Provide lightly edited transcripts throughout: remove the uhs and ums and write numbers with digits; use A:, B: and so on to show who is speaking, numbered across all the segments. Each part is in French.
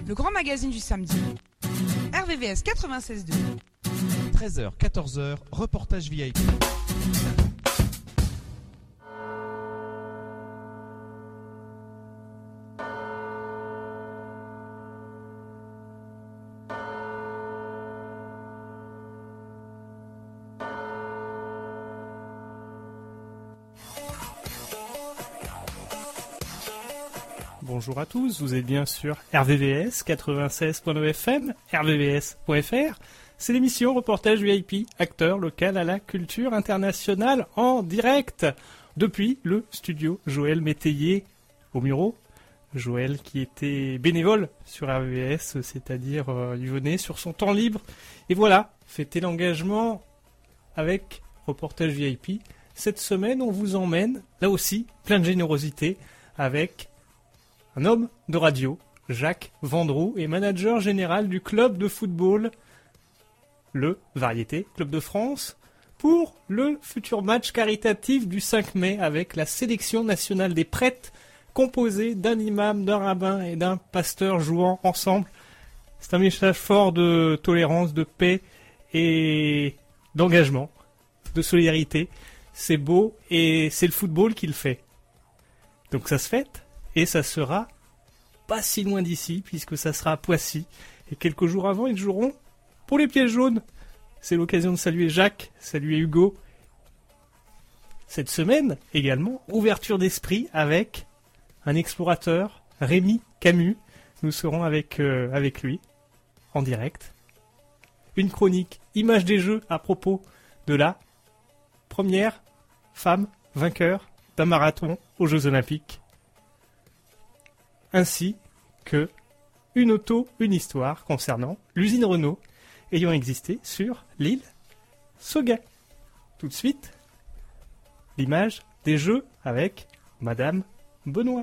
A: Le grand magazine du samedi. RVVS 96.2.
B: 13h, 14h, reportage VIP.
C: Bonjour à tous, vous êtes bien sur RVVS 96.9 FM, rvvs.fr. C'est l'émission Reportage VIP, acteur local à la culture internationale en direct depuis le studio Joël Métayer au Muro. Joël qui était bénévole sur RVVS, c'est-à-dire il venait sur son temps libre. Et voilà, fêter l'engagement avec Reportage VIP. Cette semaine, on vous emmène, là aussi, plein de générosité, avec un homme de radio, Jacques Vendroux, est manager général du club de football, le Variété Club de France, pour le futur match caritatif du 5 mai avec la sélection nationale des prêtres, composée d'un imam, d'un rabbin et d'un pasteur jouant ensemble. C'est un message fort de tolérance, de paix et d'engagement, de solidarité. C'est beau et c'est le football qui le fait. Donc ça se fête. Et ça sera pas si loin d'ici, puisque ça sera à Poissy. Et quelques jours avant, ils joueront pour les Pieds Jaunes. C'est l'occasion de saluer Jacques, saluer Hugo. Cette semaine, également, ouverture d'esprit avec un explorateur, Rémi Camus. Nous serons avec lui, en direct. Une chronique, image des Jeux, à propos de la première femme vainqueur d'un marathon aux Jeux Olympiques. Ainsi que une histoire concernant l'usine Renault ayant existé sur l'île Sauguin. Tout de suite, l'image des Jeux avec Madame Benoît.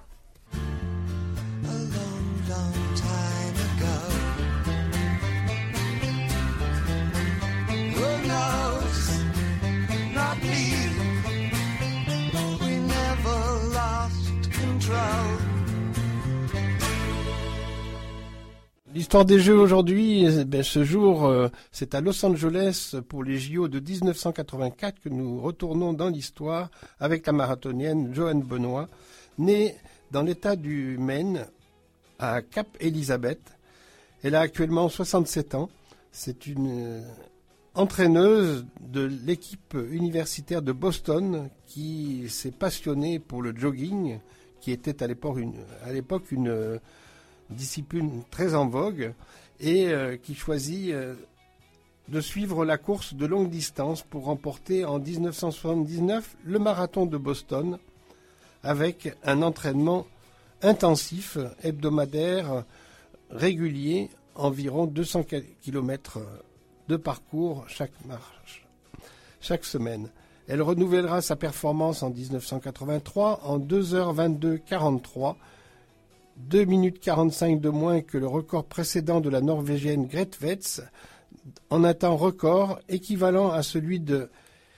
D: L'histoire des Jeux aujourd'hui, ce jour, c'est à Los Angeles pour les JO de 1984 que nous retournons dans l'histoire avec la marathonienne Johanne Benoît, née dans l'État du Maine à Cap Elizabeth. Elle a actuellement 67 ans. C'est une entraîneuse de l'équipe universitaire de Boston qui s'est passionnée pour le jogging, qui était à l'époque une discipline très en vogue, et qui choisit de suivre la course de longue distance pour remporter en 1979 le marathon de Boston avec un entraînement intensif, hebdomadaire, régulier, environ 200 km de parcours chaque semaine. Elle renouvellera sa performance en 1983 en 2h22,43, 2 minutes 45 de moins que le record précédent de la Norvégienne Grete Waitz, en un temps record équivalent à celui de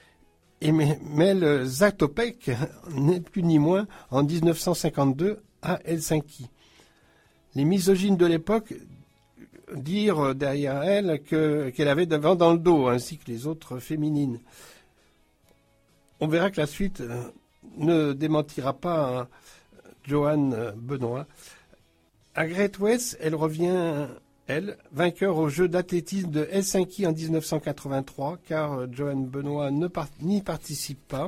D: Emil Zatopek, ni plus ni moins, en 1952 à Helsinki. Les misogynes de l'époque dirent derrière elle qu'elle avait de vent dans le dos, ainsi que les autres féminines. On verra que la suite ne démentira pas Johanne Benoît. À Grete Waitz, elle revient, vainqueur aux Jeux d'athlétisme de Helsinki en 1983, car Johanne Benoît n'y participe pas.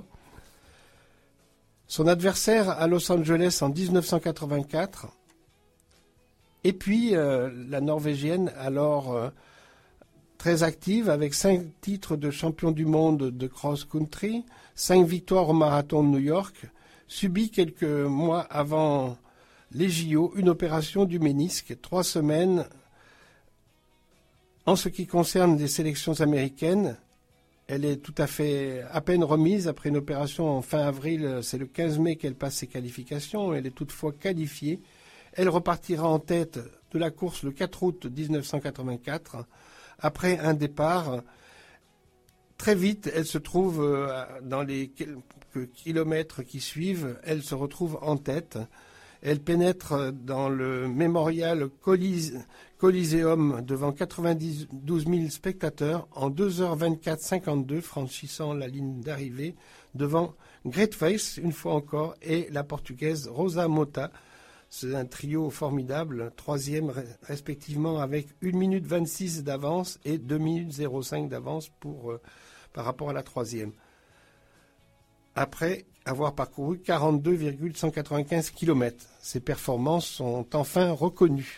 D: Son adversaire à Los Angeles en 1984. Et puis, la Norvégienne, alors très active, avec 5 titres de champion du monde de cross-country, 5 victoires au marathon de New York, subit quelques mois avant les JO une opération du ménisque, 3 semaines. En ce qui concerne les sélections américaines, elle est tout à peine remise après une opération en fin avril. C'est le 15 mai qu'elle passe ses qualifications. Elle est toutefois qualifiée. Elle repartira en tête de la course le 4 août 1984. Après un départ, très vite, elle se trouve dans les quelques kilomètres qui suivent, elle se retrouve en tête. Elle pénètre dans le Memorial Coliseum devant 92 000 spectateurs en 2h24,52, franchissant la ligne d'arrivée devant Great Face, une fois encore, et la Portugaise Rosa Mota. C'est un trio formidable, troisième respectivement avec 1 minute 26 d'avance et 2 minutes 05 d'avance par rapport à la troisième. Après avoir parcouru 42,195 km. Ces performances sont enfin reconnues.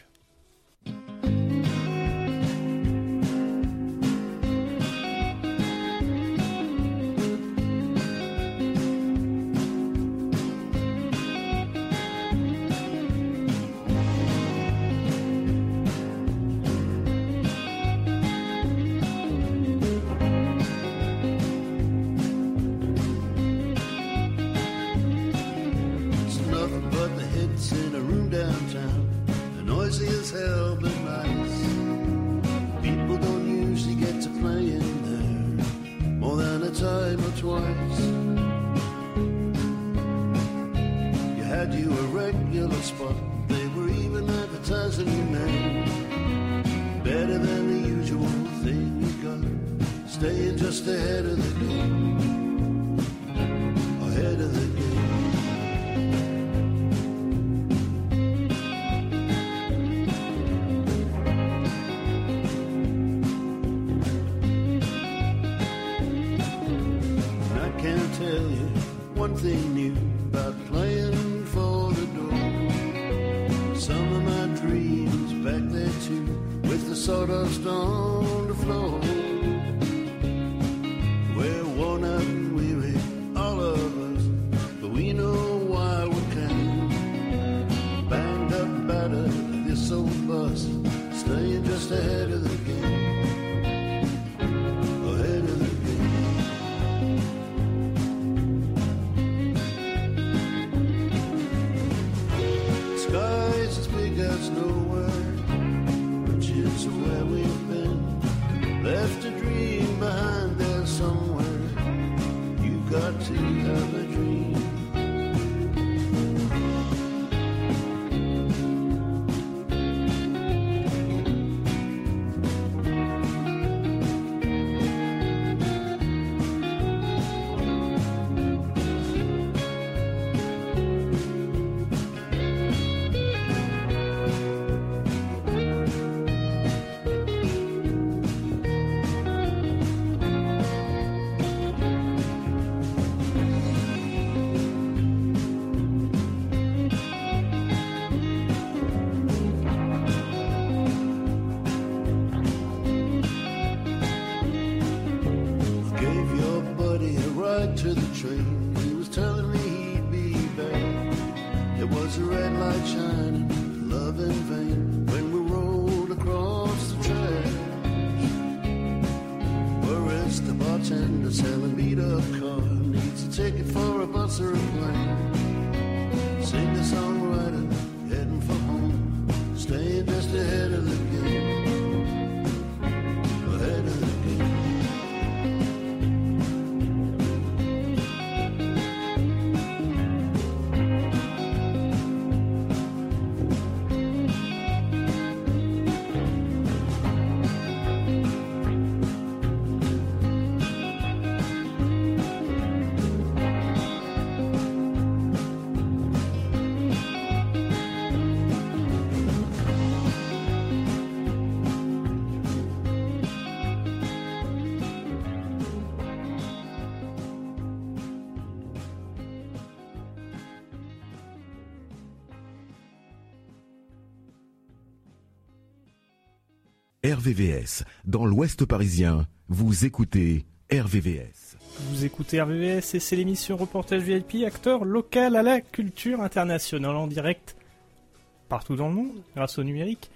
E: RVVS, dans l'Ouest parisien, vous écoutez RVVS.
C: Vous écoutez RVVS et c'est l'émission Reportage VIP, acteur local à la culture internationale en direct partout dans le monde grâce au numérique.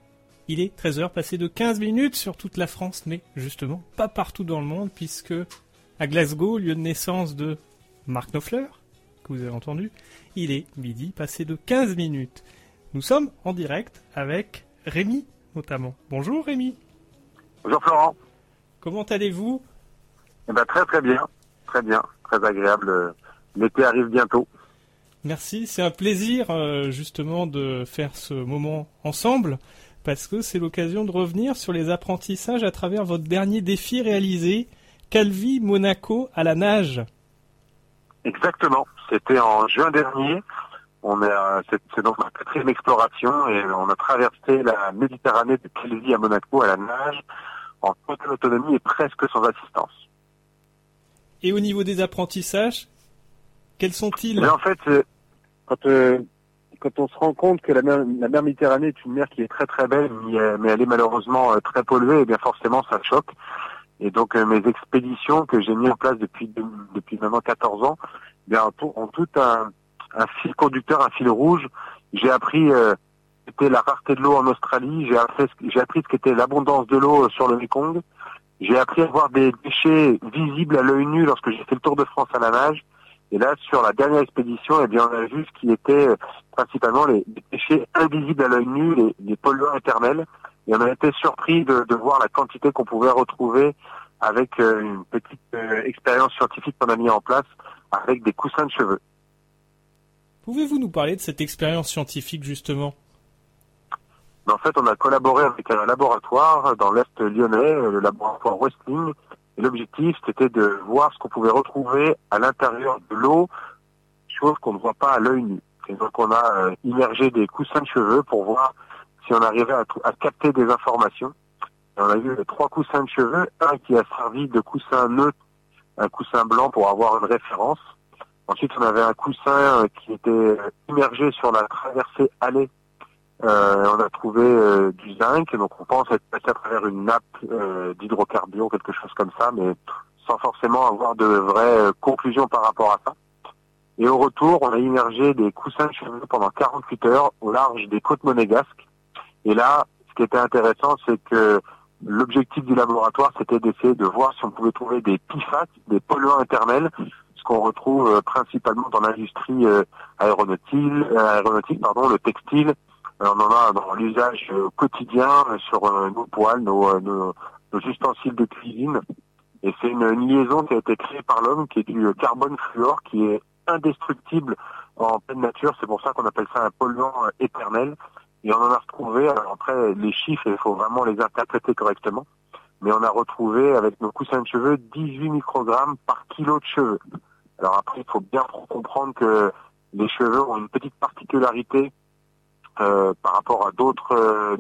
C: Il est 13h passé de 15 minutes sur toute la France, mais justement pas partout dans le monde puisque à Glasgow, lieu de naissance de Mark Knopfler, que vous avez entendu, il est midi passé de 15 minutes. Nous sommes en direct avec Rémi notamment. Bonjour Rémi.
F: Bonjour Florent.
C: Comment allez-vous ?
F: Eh ben, très bien, très agréable. L'été arrive bientôt.
C: Merci, c'est un plaisir justement de faire ce moment ensemble, parce que c'est l'occasion de revenir sur les apprentissages à travers votre dernier défi réalisé, Calvi Monaco à la nage.
F: Exactement, c'était en juin dernier. C'est donc ma 4e exploration et on a traversé la Méditerranée de Calvi à Monaco à la nage en totale autonomie et presque sans assistance.
C: Et au niveau des apprentissages, quels sont-ils ?
F: Mais en fait, quand on se rend compte que la mer Méditerranée est une mer qui est très très belle, mais elle est malheureusement très polluée, et bien forcément ça choque. Et donc mes expéditions que j'ai mis en place depuis maintenant 14 ans, bien ont tout un fil conducteur, un fil rouge. J'ai appris ce qu'était la rareté de l'eau en Australie, j'ai appris ce qu'était l'abondance de l'eau sur le Mekong. J'ai appris à voir des déchets visibles à l'œil nu lorsque j'ai fait le Tour de France à la nage. Et là, sur la dernière expédition, eh bien, on a vu ce qui était principalement les déchets invisibles à l'œil nu, les polluants éternels. Et on a été surpris de voir la quantité qu'on pouvait retrouver avec une petite expérience scientifique qu'on a mis en place avec des coussins de cheveux.
C: Pouvez-vous nous parler de cette expérience scientifique justement ?
F: En fait, on a collaboré avec un laboratoire dans l'Est lyonnais, le laboratoire Westling. Et l'objectif, c'était de voir ce qu'on pouvait retrouver à l'intérieur de l'eau, chose qu'on ne voit pas à l'œil nu. Et donc, on a immergé des coussins de cheveux pour voir si on arrivait à capter des informations. Et on a eu 3 coussins de cheveux, un qui a servi de coussin neutre, un coussin blanc pour avoir une référence. Ensuite, on avait un coussin qui était immergé sur la traversée allée. On a trouvé du zinc, donc on pense être passé à travers une nappe d'hydrocarbures, quelque chose comme ça, mais sans forcément avoir de vraies conclusions par rapport à ça. Et au retour, on a immergé des coussins de cheveux pendant 48 heures au large des côtes monégasques. Et là, ce qui était intéressant, c'est que l'objectif du laboratoire, c'était d'essayer de voir si on pouvait trouver des PFAS, des polluants éternels, ce qu'on retrouve principalement dans l'industrie aéronautique, le textile. On en a dans l'usage quotidien sur nos poêles, nos ustensiles de cuisine. Et c'est une liaison qui a été créée par l'homme, qui est du carbone fluor, qui est indestructible en pleine nature. C'est pour ça qu'on appelle ça un polluant éternel. Et on en a retrouvé, alors après les chiffres, il faut vraiment les interpréter correctement, mais on a retrouvé avec nos coussins de cheveux 18 microgrammes par kilo de cheveux. Alors après, il faut bien comprendre que les cheveux ont une petite particularité par rapport à d'autres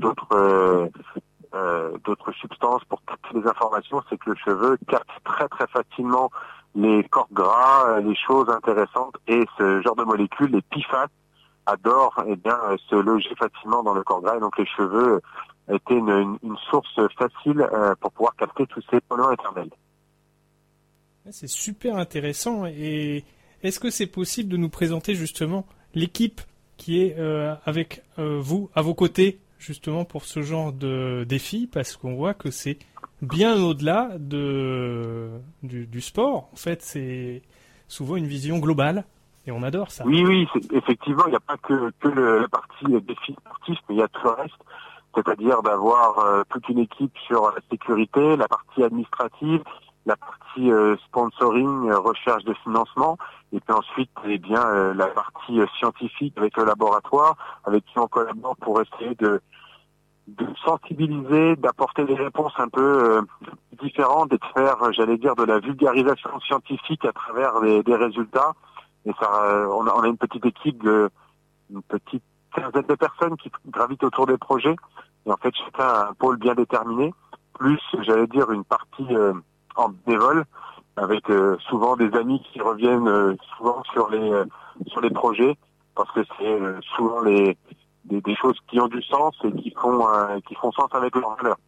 F: substances pour capter les informations, c'est que le cheveu capte très très facilement les corps gras, les choses intéressantes, et ce genre de molécules, les PFAS, adorent se loger facilement dans le corps gras, et donc les cheveux étaient une source facile pour pouvoir capter tous ces polluants éternels.
C: C'est super intéressant. Et est-ce que c'est possible de nous présenter justement l'équipe qui est avec vous, à vos côtés, justement pour ce genre de défi, parce qu'on voit que c'est bien au-delà du sport. En fait, c'est souvent une vision globale, et on adore ça.
F: Oui, effectivement, il n'y a pas que la partie défi sportif, mais il y a tout le reste, c'est-à-dire d'avoir toute une équipe sur la sécurité, la partie administrative, la partie sponsoring, recherche de financement, et puis ensuite la partie scientifique avec le laboratoire, avec qui on collabore pour essayer de sensibiliser, d'apporter des réponses un peu différentes et de faire, j'allais dire, de la vulgarisation scientifique à travers des résultats. Et ça, on a une petite équipe une petite quinzaine de personnes qui gravitent autour des projets, et en fait chacun a un pôle bien déterminé, plus, j'allais dire, une partie en bénévole, avec souvent des amis qui reviennent souvent sur les projets, parce que c'est souvent des choses qui ont du sens et qui font sens avec leurs valeurs.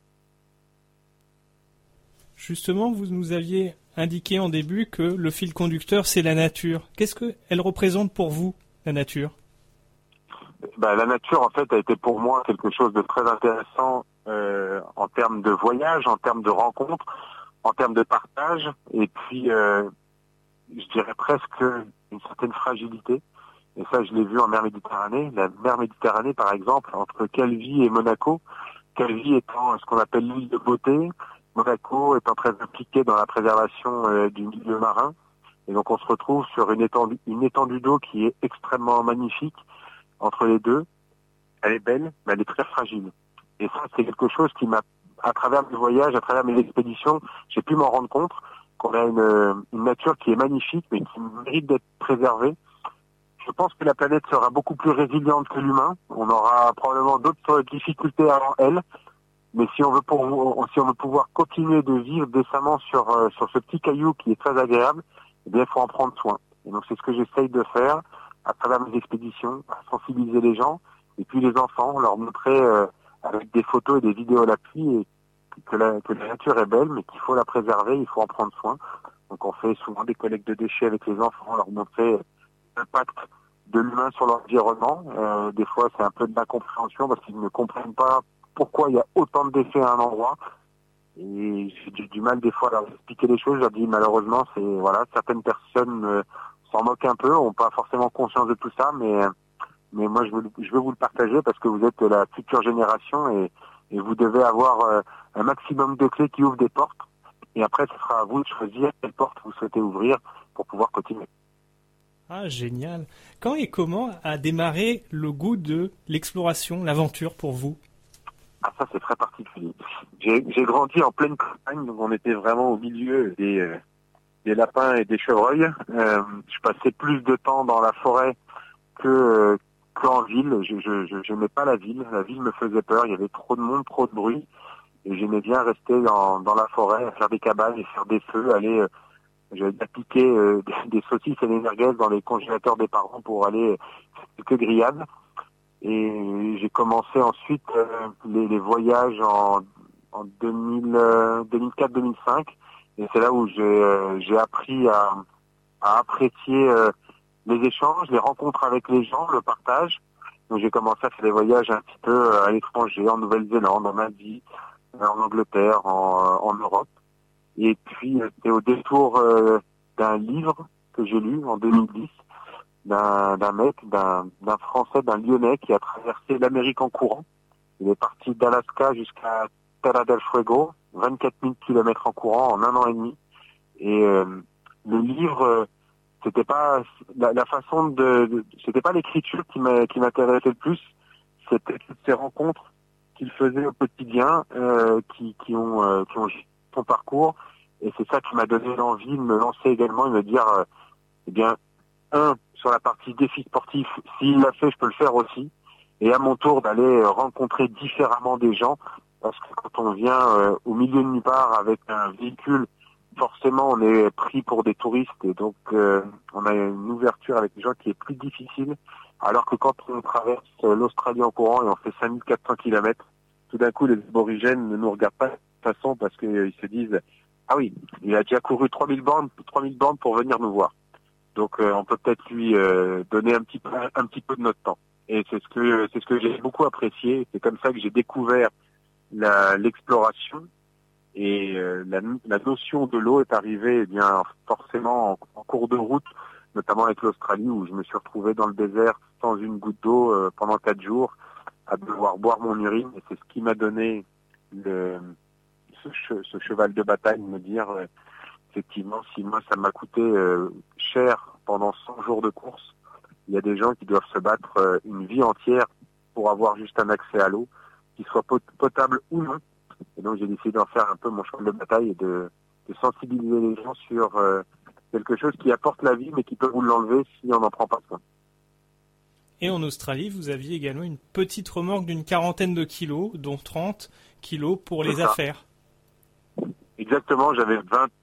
C: Justement, vous nous aviez indiqué en début que le fil conducteur, c'est la nature. Qu'est-ce qu'elle représente pour vous, la nature ?
F: La nature, en fait, a été pour moi quelque chose de très intéressant en termes de voyage, en termes de rencontres, en termes de partage, et puis je dirais presque une certaine fragilité. Et ça, je l'ai vu en mer Méditerranée. La mer Méditerranée, par exemple, entre Calvi et Monaco, Calvi étant ce qu'on appelle l'île de beauté, Monaco étant très impliqué dans la préservation du milieu marin. Et donc on se retrouve sur une étendue d'eau qui est extrêmement magnifique entre les deux. Elle est belle, mais elle est très fragile. Et ça, c'est quelque chose qui m'a, à travers mes voyages, à travers mes expéditions, j'ai pu m'en rendre compte qu'on a une nature qui est magnifique, mais qui mérite d'être préservée. Je pense que la planète sera beaucoup plus résiliente que l'humain. On aura probablement d'autres difficultés avant elle. Mais si on veut pouvoir continuer de vivre décemment sur ce petit caillou qui est très agréable, eh bien, il faut en prendre soin. Et donc, c'est ce que j'essaye de faire à travers mes expéditions, à sensibiliser les gens, et puis les enfants, leur montrer avec des photos et des vidéos à l'appui et que la nature est belle, mais qu'il faut la préserver, il faut en prendre soin. Donc, on fait souvent des collectes de déchets avec les enfants, leur montrer l'impact de l'humain sur l'environnement. Des fois, c'est un peu de l'incompréhension parce qu'ils ne comprennent pas pourquoi il y a autant de déchets à un endroit. Et j'ai du mal des fois à leur expliquer les choses. Je leur dis malheureusement, certaines personnes s'en moquent un peu, n'ont pas forcément conscience de tout ça, mais moi je veux vous le partager parce que vous êtes la future génération et vous devez avoir un maximum de clés qui ouvrent des portes. Et après, ce sera à vous de choisir quelle porte vous souhaitez ouvrir pour pouvoir continuer.
C: Ah, génial. Quand et comment a démarré le goût de l'exploration, l'aventure pour vous?
F: Ah, ça, c'est très particulier. J'ai grandi en pleine campagne, donc on était vraiment au milieu des lapins et des chevreuils. Je passais plus de temps dans la forêt qu'en ville. Je n'aimais pas la ville. La ville me faisait peur. Il y avait trop de monde, trop de bruit. Et j'aimais bien rester dans la forêt, à faire des cabanes et faire des feux, aller, j'avais déjà piqué des saucisses et des merguez dans les congélateurs des parents pour aller faire quelques grillades. Et j'ai commencé ensuite les voyages en 2004-2005. Et c'est là où j'ai appris à apprécier les échanges, les rencontres avec les gens, le partage. Donc j'ai commencé à faire des voyages un petit peu à l'étranger, en Nouvelle-Zélande, en Asie, en Angleterre, en Europe. Et puis c'était au détour d'un livre que j'ai lu en 2010. d'un Français, d'un Lyonnais qui a traversé l'Amérique en courant. Il est parti d'Alaska jusqu'à Terra del Fuego, 24 000 kilomètres en courant en 1 an et demi. Et le livre, c'était pas la façon c'était pas l'écriture qui m'intéressait le plus, c'était toutes ces rencontres qu'il faisait au quotidien, qui ont son parcours. Et c'est ça qui m'a donné l'envie de me lancer également et de me dire, sur la partie défi sportif, s'il l'a fait, je peux le faire aussi. Et à mon tour, d'aller rencontrer différemment des gens, parce que quand on vient au milieu de nulle part avec un véhicule, forcément, on est pris pour des touristes et donc on a une ouverture avec les gens qui est plus difficile. Alors que quand on traverse l'Australie en courant et on fait 5400 km, tout d'un coup, les aborigènes ne nous regardent pas de toute façon parce qu'ils se disent « Ah oui, il a déjà couru 3000 bornes pour venir nous voir. » Donc on peut peut-être lui donner un petit peu de notre temps. Et c'est ce que j'ai beaucoup apprécié. C'est comme ça que j'ai découvert l'exploration. Et la notion de l'eau est arrivée forcément en cours de route, notamment avec l'Australie où je me suis retrouvé dans le désert sans une goutte d'eau pendant 4 jours à devoir boire mon urine. Et c'est ce qui m'a donné ce cheval de bataille, me dire effectivement, si moi ça m'a coûté cher pendant 100 jours de course, il y a des gens qui doivent se battre une vie entière pour avoir juste un accès à l'eau, qu'il soit potable ou non. Et donc j'ai décidé d'en faire un peu mon cheval de bataille et de sensibiliser les gens sur quelque chose qui apporte la vie mais qui peut vous l'enlever si on n'en prend pas soin.
C: Et en Australie, vous aviez également une petite remorque d'une 40aine de kilos, dont 30 kilos pour les affaires.
F: Exactement, j'avais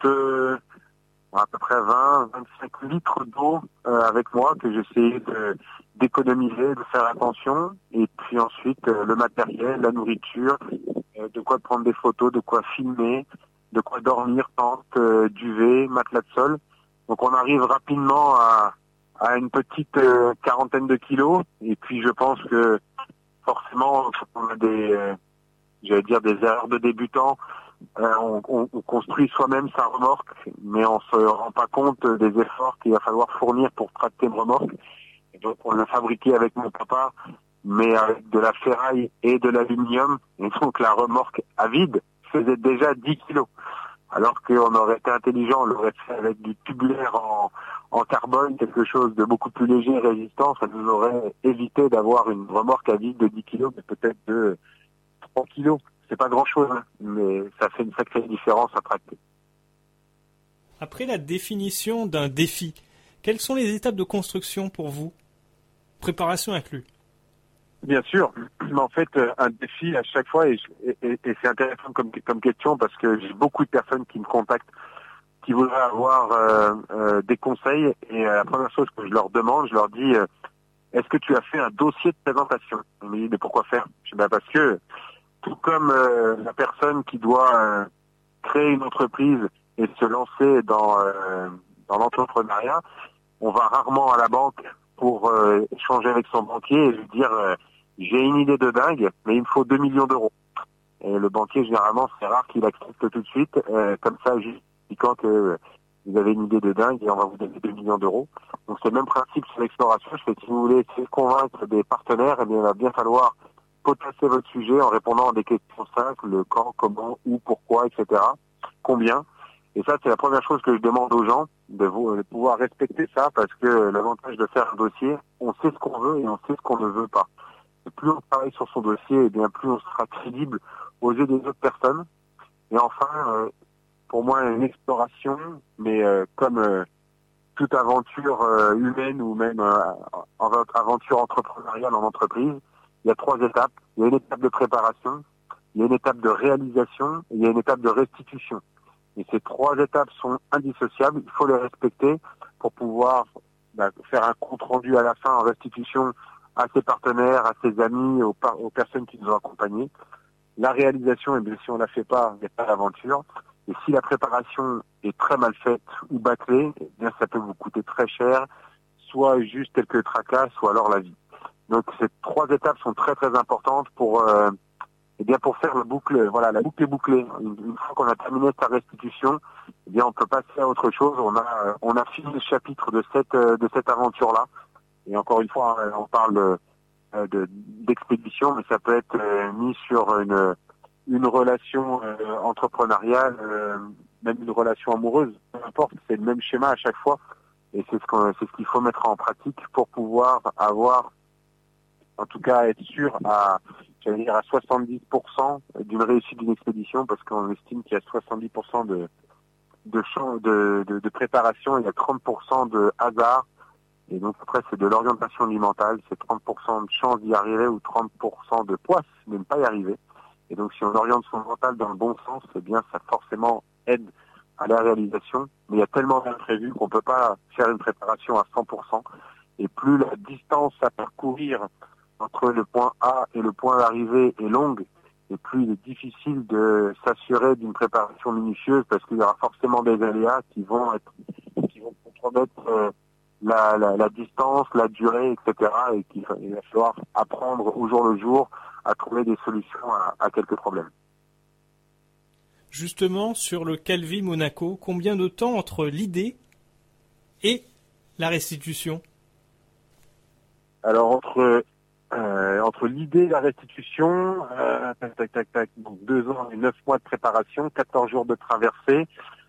F: à peu près 20-25 litres d'eau avec moi que j'essayais d'économiser, de faire attention. Et puis ensuite, le matériel, la nourriture, de quoi prendre des photos, de quoi filmer, de quoi dormir, tente, duvet, matelas de sol. Donc on arrive rapidement à une petite 40aine de kilos. Et puis je pense que forcément, on a des erreurs de débutants. On construit soi-même sa remorque, mais on se rend pas compte des efforts qu'il va falloir fournir pour tracter une remorque. Et donc on l'a fabriqué avec mon papa, mais avec de la ferraille et de l'aluminium. Et donc la remorque à vide faisait déjà 10 kilos. Alors qu'on aurait été intelligent, on l'aurait fait avec du tubulaire en carbone, quelque chose de beaucoup plus léger et résistant, ça nous aurait évité d'avoir une remorque à vide de 10 kilos, mais peut-être de 3 kilos. C'est pas grand-chose, hein, mais ça fait une sacrée différence à tracter.
C: Après la définition d'un défi, quelles sont les étapes de construction pour vous? Préparation inclus.
F: Bien sûr, mais en fait, un défi à chaque fois, et c'est intéressant comme question parce que j'ai beaucoup de personnes qui me contactent, qui voudraient avoir des conseils, et la première chose que je leur demande, je leur dis, est-ce que tu as fait un dossier de présentation? Ils me disent, mais pourquoi faire? Je dis, parce que, tout comme la personne qui doit créer une entreprise et se lancer dans l'entrepreneuriat, on va rarement à la banque pour échanger avec son banquier et lui dire j'ai une idée de dingue, mais il me faut 2 millions d'euros. Et le banquier, généralement, c'est rare qu'il accepte tout de suite, comme ça, juste expliquant que vous avez une idée de dingue et on va vous donner 2 millions d'euros. Donc c'est le même principe sur l'exploration. Je fais, si vous voulez essayer de convaincre des partenaires, eh bien, il va bien falloir potasser votre sujet en répondant à des questions simples, le quand, comment, où, pourquoi, etc. Combien. Et ça, c'est la première chose que je demande aux gens, de pouvoir respecter ça, parce que l'avantage de faire un dossier, on sait ce qu'on veut et on sait ce qu'on ne veut pas. Et plus on travaille sur son dossier, et bien plus on sera crédible aux yeux des autres personnes. Et enfin, pour moi, une exploration, mais comme toute aventure humaine ou même aventure entrepreneuriale en entreprise, il y a 3 étapes. Il y a une étape de préparation, il y a une étape de réalisation et il y a une étape de restitution. Et ces 3 étapes sont indissociables, il faut les respecter pour pouvoir faire un compte rendu à la fin en restitution à ses partenaires, à ses amis, aux personnes qui nous ont accompagnés. La réalisation, eh bien, si on ne la fait pas, il n'y a pas d'aventure. Et si la préparation est très mal faite ou bâclée, eh bien, ça peut vous coûter très cher, soit juste quelques tracas, soit alors la vie. Donc ces 3 étapes sont très très importantes pour faire la boucle est bouclée. Une fois qu'on a terminé sa restitution, eh bien on peut passer à autre chose. On a fini le chapitre de cette aventure-là. Et encore une fois, on parle d'expédition, mais ça peut être mis sur une relation entrepreneuriale, même une relation amoureuse. Peu importe, c'est le même schéma à chaque fois. Et c'est ce qu'il faut mettre en pratique pour pouvoir avoir, en tout cas être sûr à 70% d'une réussite d'une expédition, parce qu'on estime qu'il y a 70% de préparation, il y a 30% de hasard, et donc après c'est de l'orientation du mental, c'est 30% de chance d'y arriver ou 30% de poisse de ne pas y arriver. Et donc si on oriente son mental dans le bon sens, eh bien ça forcément aide à la réalisation, mais il y a tellement d'imprévus qu'on peut pas faire une préparation à 100%, et plus la distance à parcourir entre le point A et le point d'arrivée est longue, et plus il est difficile de s'assurer d'une préparation minutieuse, parce qu'il y aura forcément des aléas qui vont compromettre la distance, la durée, etc. Et il va falloir apprendre au jour le jour à trouver des solutions à quelques problèmes.
C: Justement, sur le Calvi Monaco, combien de temps entre l'idée et la restitution?
F: Alors entre l'idée et la restitution, donc 2 ans et 9 mois de préparation, 14 jours de traversée,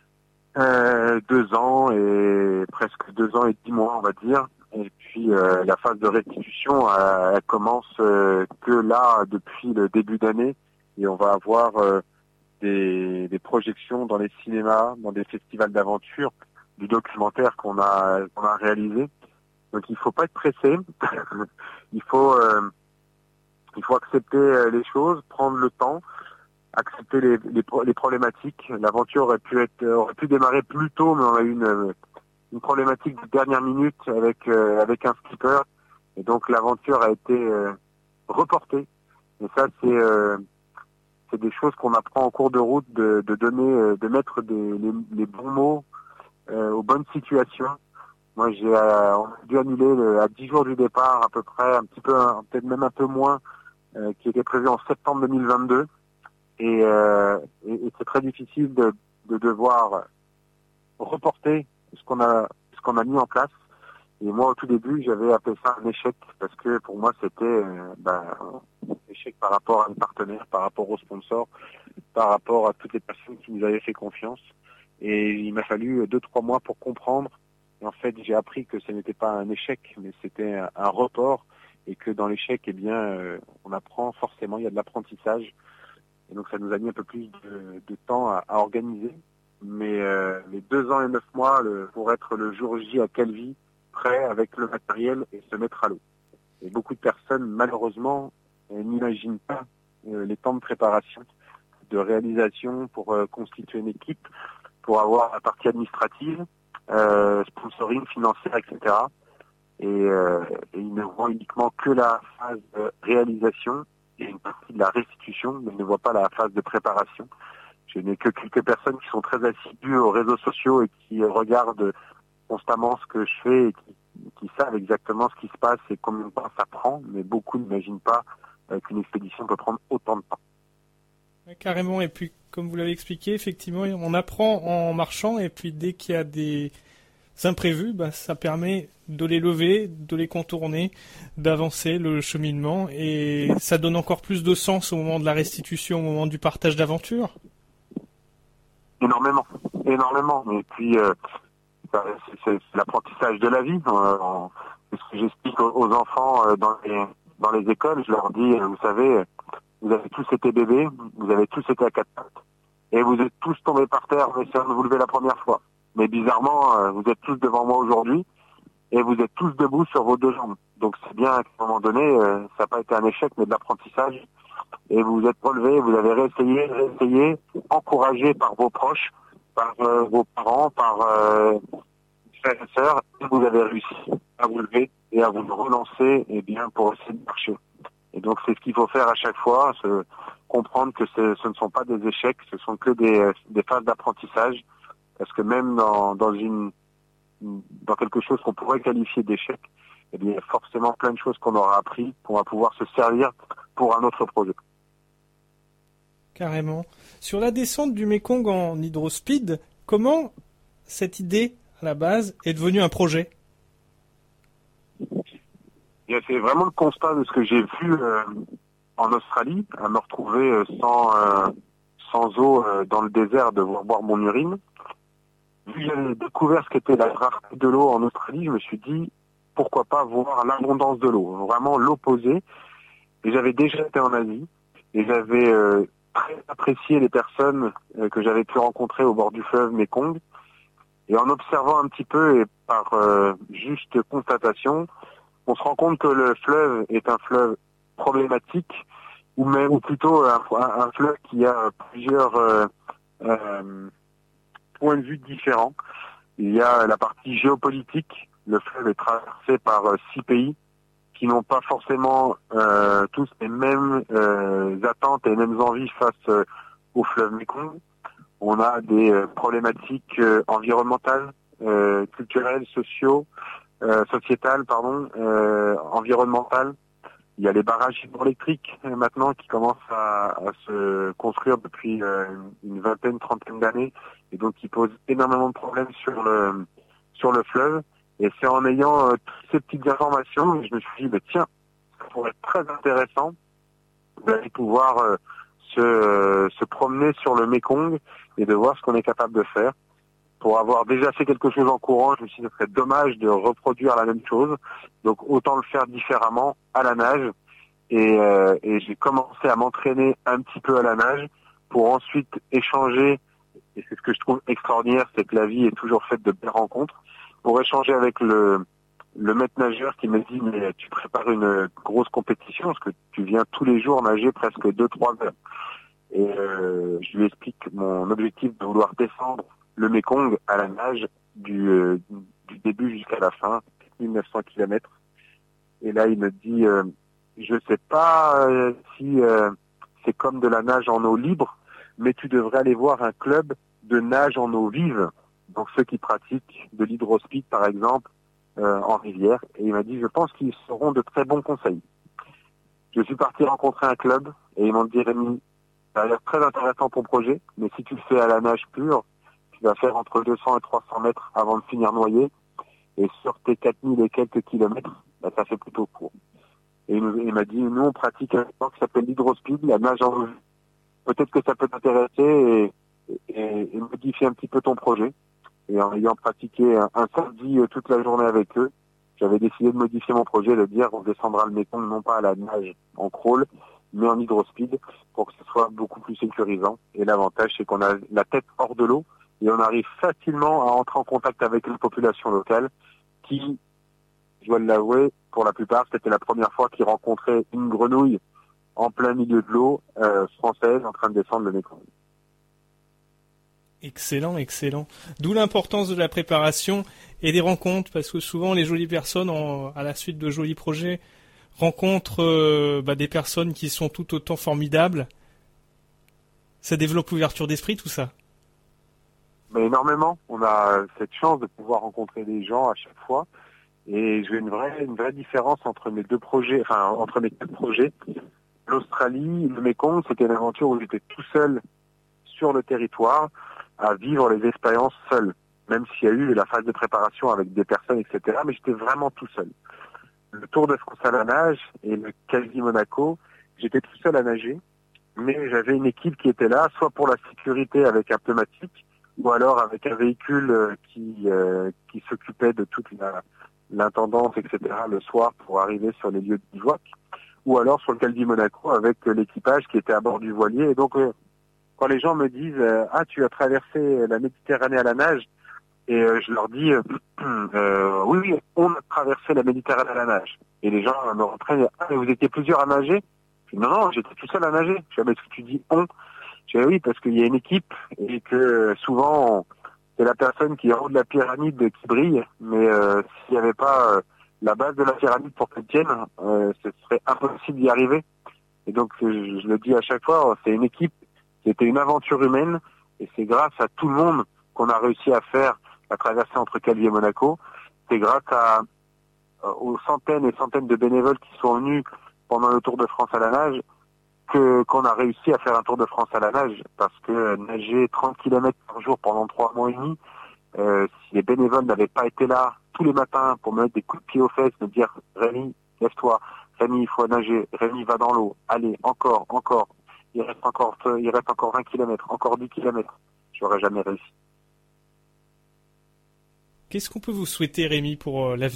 F: 2 ans et presque 2 ans et 10 mois, on va dire. Et puis la phase de restitution, elle commence que là, depuis le début d'année, et on va avoir des projections dans les cinémas, dans des festivals d'aventure, du documentaire qu'on a réalisé. Donc il faut pas être pressé. il faut accepter les choses, prendre le temps, accepter les problématiques. L'aventure aurait pu démarrer plus tôt, mais on a eu une problématique de dernière minute avec un skipper, et donc l'aventure a été reportée. Et ça c'est des choses qu'on apprend en cours de route, de donner, de mettre les bons mots aux bonnes situations. Moi, on a dû annuler à 10 jours du départ, à peu près, peut-être même un peu moins, qui était prévu en septembre 2022. Et c'est très difficile de devoir reporter ce qu'on a mis en place. Et moi, au tout début, j'avais appelé ça un échec, parce que pour moi, c'était un échec par rapport à mes partenaires, par rapport aux sponsors, par rapport à toutes les personnes qui nous avaient fait confiance. Et il m'a fallu 2-3 mois pour comprendre. Et en fait, j'ai appris que ce n'était pas un échec, mais c'était un report, et que dans l'échec, eh bien, on apprend forcément, il y a de l'apprentissage. Et donc, ça nous a mis un peu plus de temps à organiser. Mais les 2 ans et 9 mois pour être le jour J à Calvi, prêt avec le matériel et se mettre à l'eau. Et beaucoup de personnes, malheureusement, n'imaginent pas les temps de préparation, de réalisation pour constituer une équipe, pour avoir la partie administrative, sponsoring, financière, etc. Et ils ne voient uniquement que la phase de réalisation et une partie de la restitution, mais ils ne voient pas la phase de préparation. Je n'ai que quelques personnes qui sont très assidues aux réseaux sociaux et qui regardent constamment ce que je fais et qui savent exactement ce qui se passe et combien de temps ça prend, mais beaucoup n'imaginent pas qu'une expédition peut prendre autant de temps.
C: Carrément, et puis comme vous l'avez expliqué, effectivement, on apprend en marchant, et puis dès qu'il y a des imprévus, ça permet de les lever, de les contourner, d'avancer le cheminement, et ça donne encore plus de sens au moment de la restitution, au moment du partage d'aventure.
F: Énormément. Et puis, c'est l'apprentissage de la vie. C'est ce que j'explique aux enfants dans les écoles. Je leur dis, vous savez, vous avez tous été bébés, vous avez tous été à 4 pattes, et vous êtes tous tombés par terre en essayant de vous lever la première fois. Mais bizarrement, vous êtes tous devant moi aujourd'hui, et vous êtes tous debout sur vos 2 jambes. Donc c'est bien qu'à un moment donné, ça n'a pas été un échec, mais de l'apprentissage. Et vous vous êtes relevés, vous avez réessayé, encouragé par vos proches, par vos parents, par frères et sœurs, et vous avez réussi à vous lever et à vous relancer, et bien, pour essayer de marcher. Et donc c'est ce qu'il faut faire à chaque fois, comprendre que ce ne sont pas des échecs, ce sont que des phases d'apprentissage, parce que même dans quelque chose qu'on pourrait qualifier d'échec, eh bien, il y a forcément plein de choses qu'on aura appris, qu'on va pouvoir se servir pour un autre projet.
C: Carrément. Sur la descente du Mékong en hydrospeed, comment cette idée, à la base, est devenue un projet ?
F: C'est vraiment le constat de ce que j'ai vu en Australie, à me retrouver sans eau dans le désert, devoir boire mon urine. Vu que j'avais découvert ce qu'était la rareté de l'eau en Australie, je me suis dit, pourquoi pas voir l'abondance de l'eau, vraiment l'opposé. Et j'avais déjà été en Asie, et j'avais très apprécié les personnes que j'avais pu rencontrer au bord du fleuve Mékong. Et en observant un petit peu et par juste constatation, on se rend compte que le fleuve est un fleuve problématique, ou plutôt un fleuve qui a plusieurs points de vue différents. Il y a la partie géopolitique. Le fleuve est traversé par 6 pays qui n'ont pas forcément tous les mêmes attentes et les mêmes envies face au fleuve Mékong. On a des problématiques environnementales, culturelles, sociétales, environnementales. Il y a les barrages hydroélectriques maintenant qui commencent à se construire depuis une vingtaine, trentaine d'années, et donc qui posent énormément de problèmes sur le fleuve. Et c'est en ayant toutes ces petites informations que je me suis dit, tiens, ça pourrait être très intéressant d'aller pouvoir se promener sur le Mékong et de voir ce qu'on est capable de faire. Pour avoir déjà fait quelque chose en courant, je me suis dit que ce serait dommage de reproduire la même chose. Donc autant le faire différemment à la nage. Et j'ai commencé à m'entraîner un petit peu à la nage pour ensuite échanger. Et c'est ce que je trouve extraordinaire, c'est que la vie est toujours faite de belles rencontres. Pour échanger avec le maître nageur qui me dit, mais tu prépares une grosse compétition parce que tu viens tous les jours nager presque 2-3 heures. Et je lui explique mon objectif de vouloir descendre le Mékong à la nage du début jusqu'à la fin, 1900 km. Et là, il me dit, je sais pas si c'est comme de la nage en eau libre, mais tu devrais aller voir un club de nage en eau vive. Donc ceux qui pratiquent de l'hydrospeed, par exemple, en rivière. Et il m'a dit, je pense qu'ils seront de très bons conseils. Je suis parti rencontrer un club et ils m'ont dit, Rémi, ça a l'air très intéressant ton projet, mais si tu le fais à la nage pure, tu vas faire entre 200 et 300 mètres avant de finir noyé. Et sur tes 4000 et quelques kilomètres, ça fait plutôt court. Et il m'a dit, nous on pratique un sport qui s'appelle l'hydrospeed, la nage en eau. peut-être que ça peut t'intéresser et modifier un petit peu ton projet. Et en ayant pratiqué un samedi toute la journée avec eux, j'avais décidé de modifier mon projet, de dire on descendra le Mekong non pas à la nage en crawl, mais en hydrospeed pour que ce soit beaucoup plus sécurisant. Et l'avantage, c'est qu'on a la tête hors de l'eau et on arrive facilement à entrer en contact avec une population locale qui, je dois l'avouer, pour la plupart, c'était la première fois qu'ils rencontraient une grenouille en plein milieu de l'eau française en train de descendre le Mekong.
C: Excellent, excellent. D'où l'importance de la préparation et des rencontres, parce que souvent les jolies personnes, à la suite de jolis projets, rencontrent des personnes qui sont tout autant formidables. Ça développe l'ouverture d'esprit, tout ça.
F: Mais énormément. On a cette chance de pouvoir rencontrer des gens à chaque fois. Et j'ai une vraie différence entre mes deux projets, entre mes deux projets. L'Australie, le Mekong, c'était une aventure où j'étais tout seul sur le territoire à vivre les expériences seul. Même s'il y a eu la phase de préparation avec des personnes, etc. Mais j'étais vraiment tout seul. Le Tour de France à la nage et le Calvi Monaco, j'étais tout seul à nager. Mais j'avais une équipe qui était là, soit pour la sécurité avec un pneumatique, ou alors avec un véhicule qui s'occupait de toute l'intendance, etc. le soir pour arriver sur les lieux de bivouac, ou alors sur le Calvi Monaco avec l'équipage qui était à bord du voilier. Et donc, quand les gens me disent « Ah, tu as traversé la Méditerranée à la nage », et je leur dis « Oui, on a traversé la Méditerranée à la nage ». Et les gens me reprennent « Ah, mais vous étiez plusieurs à nager ?» Je dis « Non, j'étais tout seul à nager ». Je dis « Mais est-ce que tu dis « on » ?» Je dis « Oui, parce qu'il y a une équipe et que souvent, c'est la personne qui est en haut de la pyramide qui brille, mais s'il n'y avait pas la base de la pyramide pour qu'elle tienne, ce serait impossible d'y arriver. Et donc, je le dis à chaque fois, c'est une équipe, c'était une aventure humaine, et c'est grâce à tout le monde qu'on a réussi à faire la traversée entre Calvi et Monaco. C'est grâce aux centaines et centaines de bénévoles qui sont venus pendant le Tour de France à la nage qu'on a réussi à faire un Tour de France à la nage, parce que nager 30 km par jour pendant 3 mois et demi, si les bénévoles n'avaient pas été là tous les matins pour me mettre des coups de pied aux fesses, me dire « Rémi, lève-toi, Rémi, il faut nager, Rémi, va dans l'eau, allez, encore, il reste encore 20 km, encore 10 km », j'aurais jamais réussi.
C: Qu'est-ce qu'on peut vous souhaiter, Rémi, pour l'avenir ?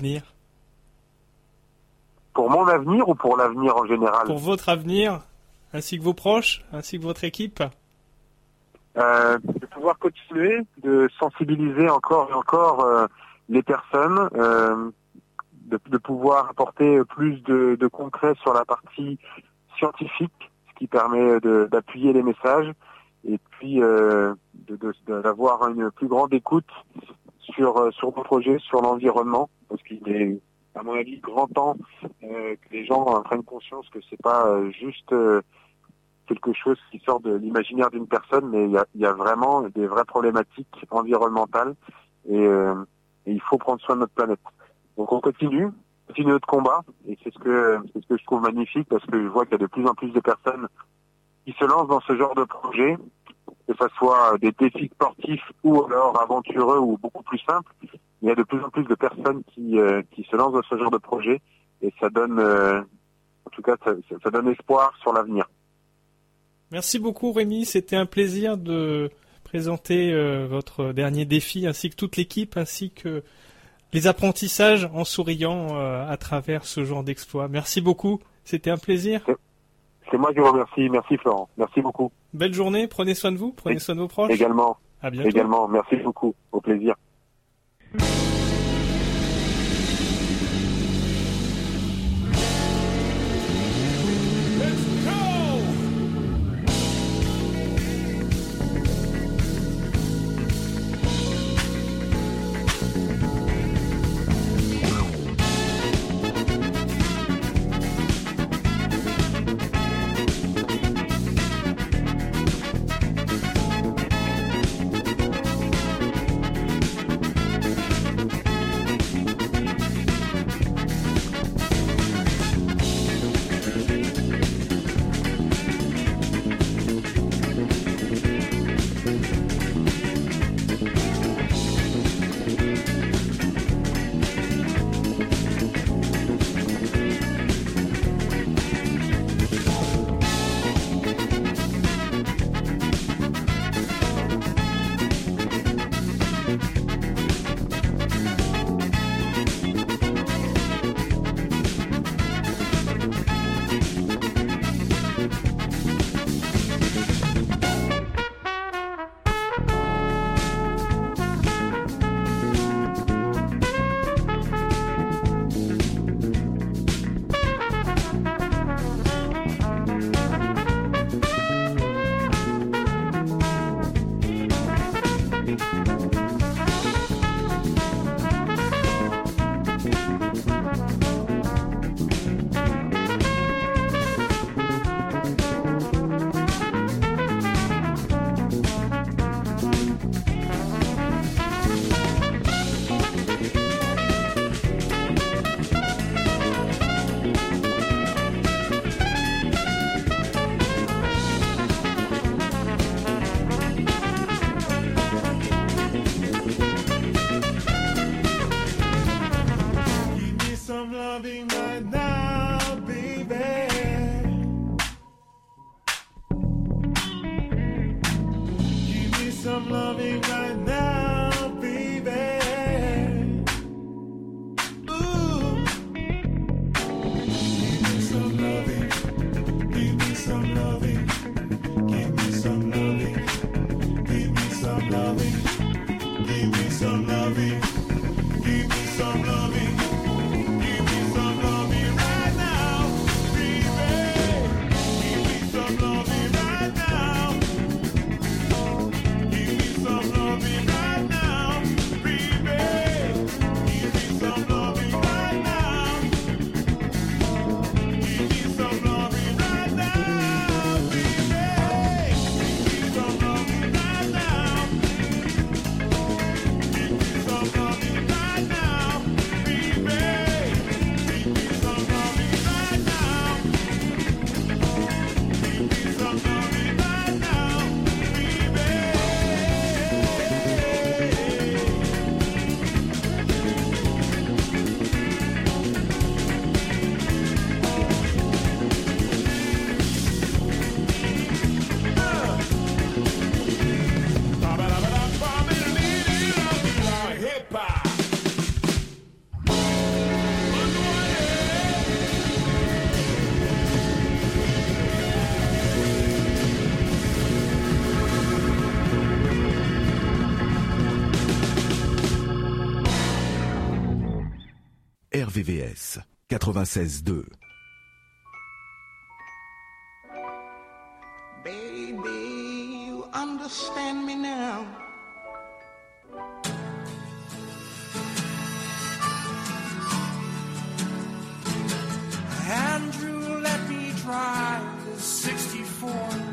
F: Pour mon avenir ou pour l'avenir en général ?
C: Pour votre avenir, ainsi que vos proches, ainsi que votre équipe ?
F: De pouvoir continuer, de sensibiliser encore et encore les personnes, de pouvoir apporter plus de concret sur la partie scientifique, ce qui permet d'appuyer les messages, et puis d'avoir une plus grande écoute sur nos projets, sur l'environnement, parce qu'il est, à mon avis, grand temps que les gens prennent conscience que c'est pas juste quelque chose qui sort de l'imaginaire d'une personne, mais il y a vraiment des vraies problématiques environnementales et il faut prendre soin de notre planète. Donc on continue notre combat, et c'est ce que je trouve magnifique, parce que je vois qu'il y a de plus en plus de personnes qui se lancent dans ce genre de projet, que ce soit des défis sportifs ou alors aventureux ou beaucoup plus simples. Il y a de plus en plus de personnes qui se lancent dans ce genre de projet, et ça donne, en tout cas, ça donne espoir sur l'avenir.
C: Merci beaucoup, Rémi. C'était un plaisir de présenter votre dernier défi, ainsi que toute l'équipe, ainsi que les apprentissages en souriant à travers ce genre d'exploit. Merci beaucoup. C'était un plaisir.
F: C'est moi qui vous remercie. Merci, Florent. Merci beaucoup.
C: Belle journée. Prenez soin de vous. Prenez soin de vos proches.
F: Également.
C: À bientôt.
F: Également. Merci beaucoup. Au plaisir.
G: some loving right now, baby. Ooh. Give me some loving. Give me some loving. Give me some loving. Give me some loving. Give me some loving. Give me some loving. Give me some loving right now, baby. Give me some loving right now. Give me some loving right now, baby. Give me some loving right now. Give me some loving right now, baby. Give me some loving right now. Give me some loving right now, baby. Give me some loving right now. Give me some loving right now, baby. Hip-hop.
E: RVVS 96.2.
H: Baby, you understand me now. Andrew, let me drive the 64.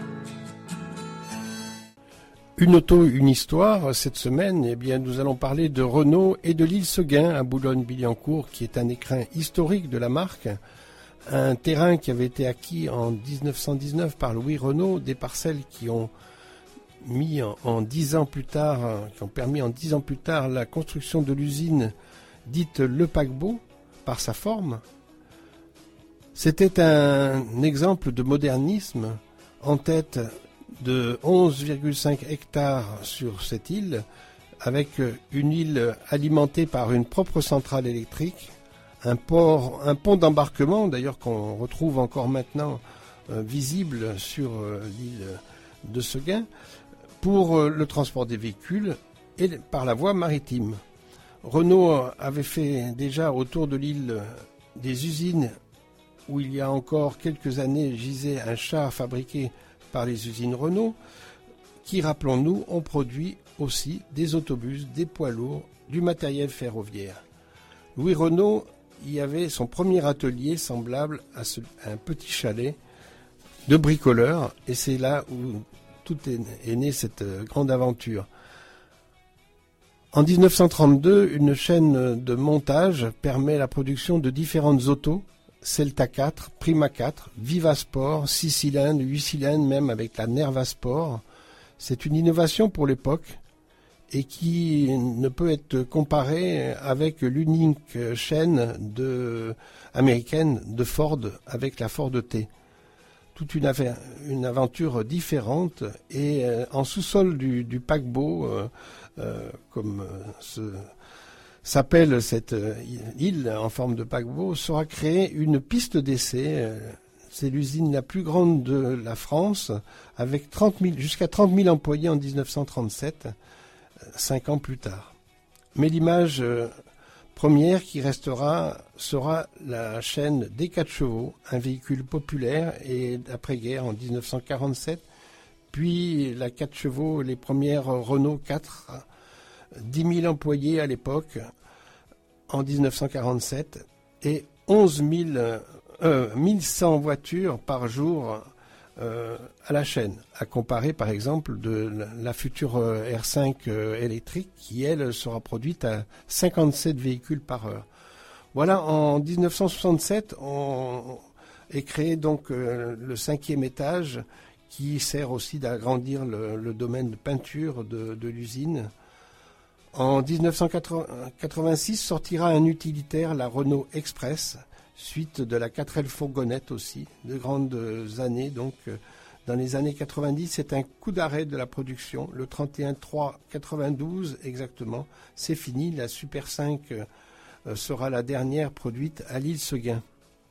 D: Une auto, une histoire. Cette semaine, eh bien, nous allons parler de Renault et de l'île Seguin à Boulogne-Billancourt, qui est un écrin historique de la marque. Un terrain qui avait été acquis en 1919 par Louis Renault, des parcelles qui ont mis en 10 ans plus tard, qui ont permis en 10 ans plus tard la construction de l'usine dite Le Paquebot par sa forme. C'était un exemple de modernisme en tête de 11,5 hectares sur cette île, avec une île alimentée par une propre centrale électrique, un pont d'embarquement d'ailleurs qu'on retrouve encore maintenant visible sur l'île de Seguin pour le transport des véhicules et par la voie maritime. Renault avait fait déjà autour de l'île des usines où il y a encore quelques années gisait un char fabriqué par les usines Renault, qui, rappelons-nous, ont produit aussi des autobus, des poids lourds, du matériel ferroviaire. Louis Renault y avait son premier atelier semblable à un petit chalet de bricoleur, et c'est là où tout est né cette grande aventure. En 1932, une chaîne de montage permet la production de différentes autos, Celta 4, Prima 4, Vivasport, 6 cylindres, 8 cylindres, même avec la Nervasport. C'est une innovation pour l'époque et qui ne peut être comparée avec l'unique chaîne américaine de Ford avec la Ford T. Toute une aventure différente et en sous-sol du paquebot, comme s'appelle cette île en forme de paquebot, sera créée une piste d'essai. C'est l'usine la plus grande de la France, avec jusqu'à 30 000 employés en 1937, 5 ans plus tard. Mais l'image première qui restera sera la chaîne des 4 chevaux, un véhicule populaire et d'après-guerre en 1947, puis la 4 chevaux, les premières Renault 4, 10 000 employés à l'époque, en 1947, et 1100 voitures par jour à la chaîne, à comparer par exemple de la future R5 électrique qui, elle, sera produite à 57 véhicules par heure. Voilà, en 1967, est créé donc le 5e étage qui sert aussi d'agrandir le domaine de peinture de l'usine. En 1986 sortira un utilitaire, la Renault Express, suite de la 4L fourgonnette aussi, de grandes années donc Dans les années 90, c'est un coup d'arrêt de la production. Le 31-3-92 exactement, c'est fini. La Super 5 sera la dernière produite à l'île Seguin.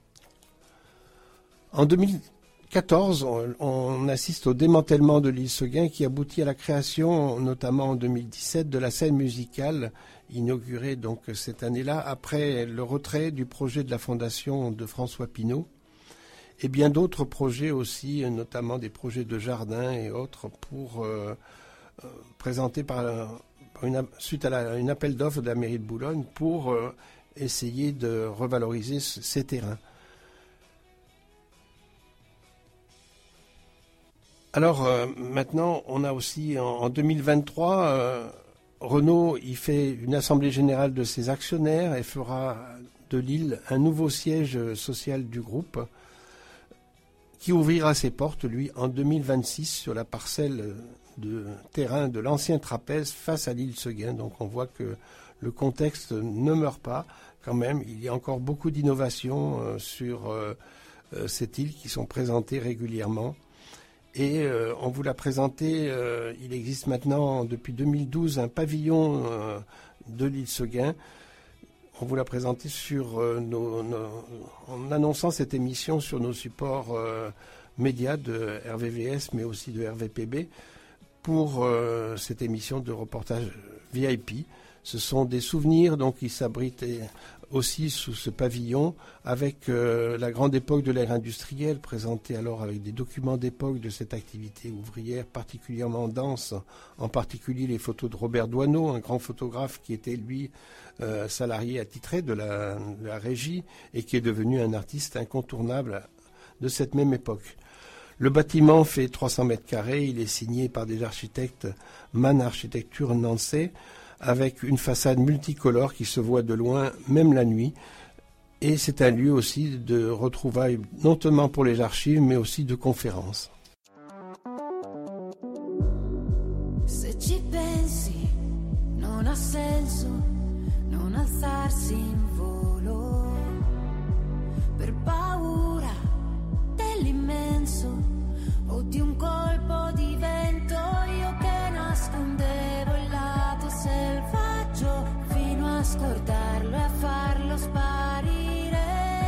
D: En 2014, on assiste au démantèlement de l'île Seguin qui aboutit à la création, notamment en 2017, de la scène musicale inaugurée donc cette année-là après le retrait du projet de la fondation de François Pinault et bien d'autres projets aussi, notamment des projets de jardin et autres pour présentés suite à une appel d'offres de la mairie de Boulogne pour essayer de revaloriser ces terrains. Alors maintenant, on a aussi en 2023, Renault il fait une assemblée générale de ses actionnaires et fera de Lille un nouveau siège social du groupe qui ouvrira ses portes, lui, en 2026 sur la parcelle de terrain de l'ancien trapèze face à l'île Seguin. Donc on voit que le contexte ne meurt pas quand même. Il y a encore beaucoup d'innovations sur cette île qui sont présentées régulièrement. Et on vous l'a présenté, il existe maintenant depuis 2012 un pavillon de l'île Seguin. On vous l'a présenté en annonçant cette émission sur nos supports médias de RVVS mais aussi de RVPB pour cette émission de reportage VIP. Ce sont des souvenirs donc qui s'abritent aussi sous ce pavillon avec la grande époque de l'ère industrielle présentée alors avec des documents d'époque de cette activité ouvrière particulièrement dense, en particulier les photos de Robert Doisneau, un grand photographe qui était lui salarié attitré de la régie et qui est devenu un artiste incontournable de cette même époque. Le bâtiment fait 300 mètres carrés, il est signé par des architectes Man Architecture Nancy, avec une façade multicolore qui se voit de loin, même la nuit. Et c'est un lieu aussi de retrouvailles, non seulement pour les archives, mais aussi de conférences.
I: Se ci pensi, non ha senso non alzarsi in volo per paura dell'immenso o di un colpo di vento. Io che nascondevo il lato selvaggio fino a scordarlo e a farlo sparire.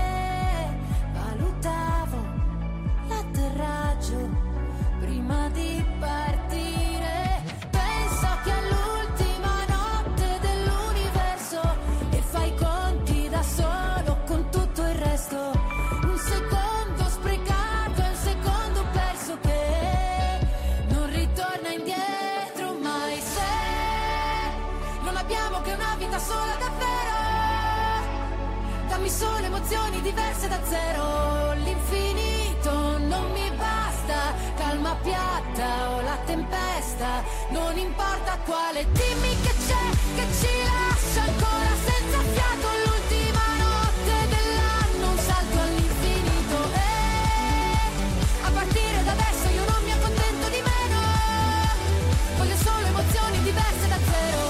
I: Valutavo l'atterraggio prima di partire. Penso che all'ultima notte dell'universo e fai i conti da solo con tutto il resto. Un secondo sprecato e un secondo perso che non ritorna indietro mai. Se non abbiamo che una vita sola davvero, dammi solo emozioni diverse da zero. L'infinito non mi basta, calma piatta o la tempesta, non importa quale. Dimmi che c'è, che ci lascia ancora senza fiato. L'ultima notte dell'anno, un salto all'infinito. E a partire da adesso io non mi accontento di meno, voglio solo emozioni diverse da zero.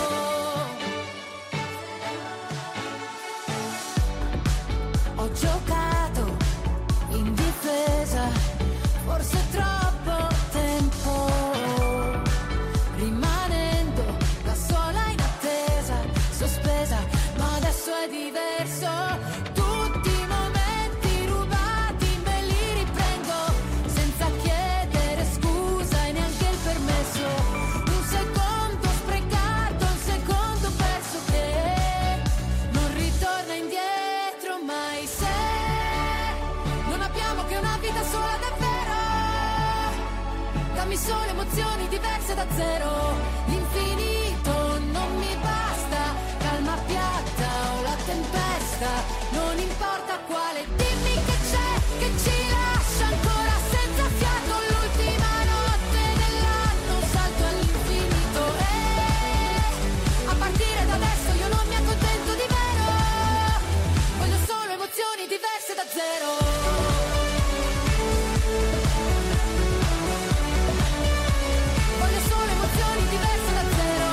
I: Ho giocato in difesa, forse troppo tempo, rimanendo da sola in attesa, sospesa, ma adesso è diverso. Tutti i momenti rubati me li riprendo, senza chiedere scusa e neanche il permesso. Un secondo sprecato, un secondo perso che non ritorna indietro mai. Se non abbiamo che una vita sola davvero, dammi solo emozioni diverse da zero. L'infinito non mi basta, calma piatta o la tempesta, non importa quale. Dimmi che c'è, che ci lascia ancora senza fiato. L'ultima notte dell'anno, un salto all'infinito. E a partire da adesso io non mi accontento di meno, voglio solo emozioni diverse da zero. Voglio solo emozioni diverse da zero.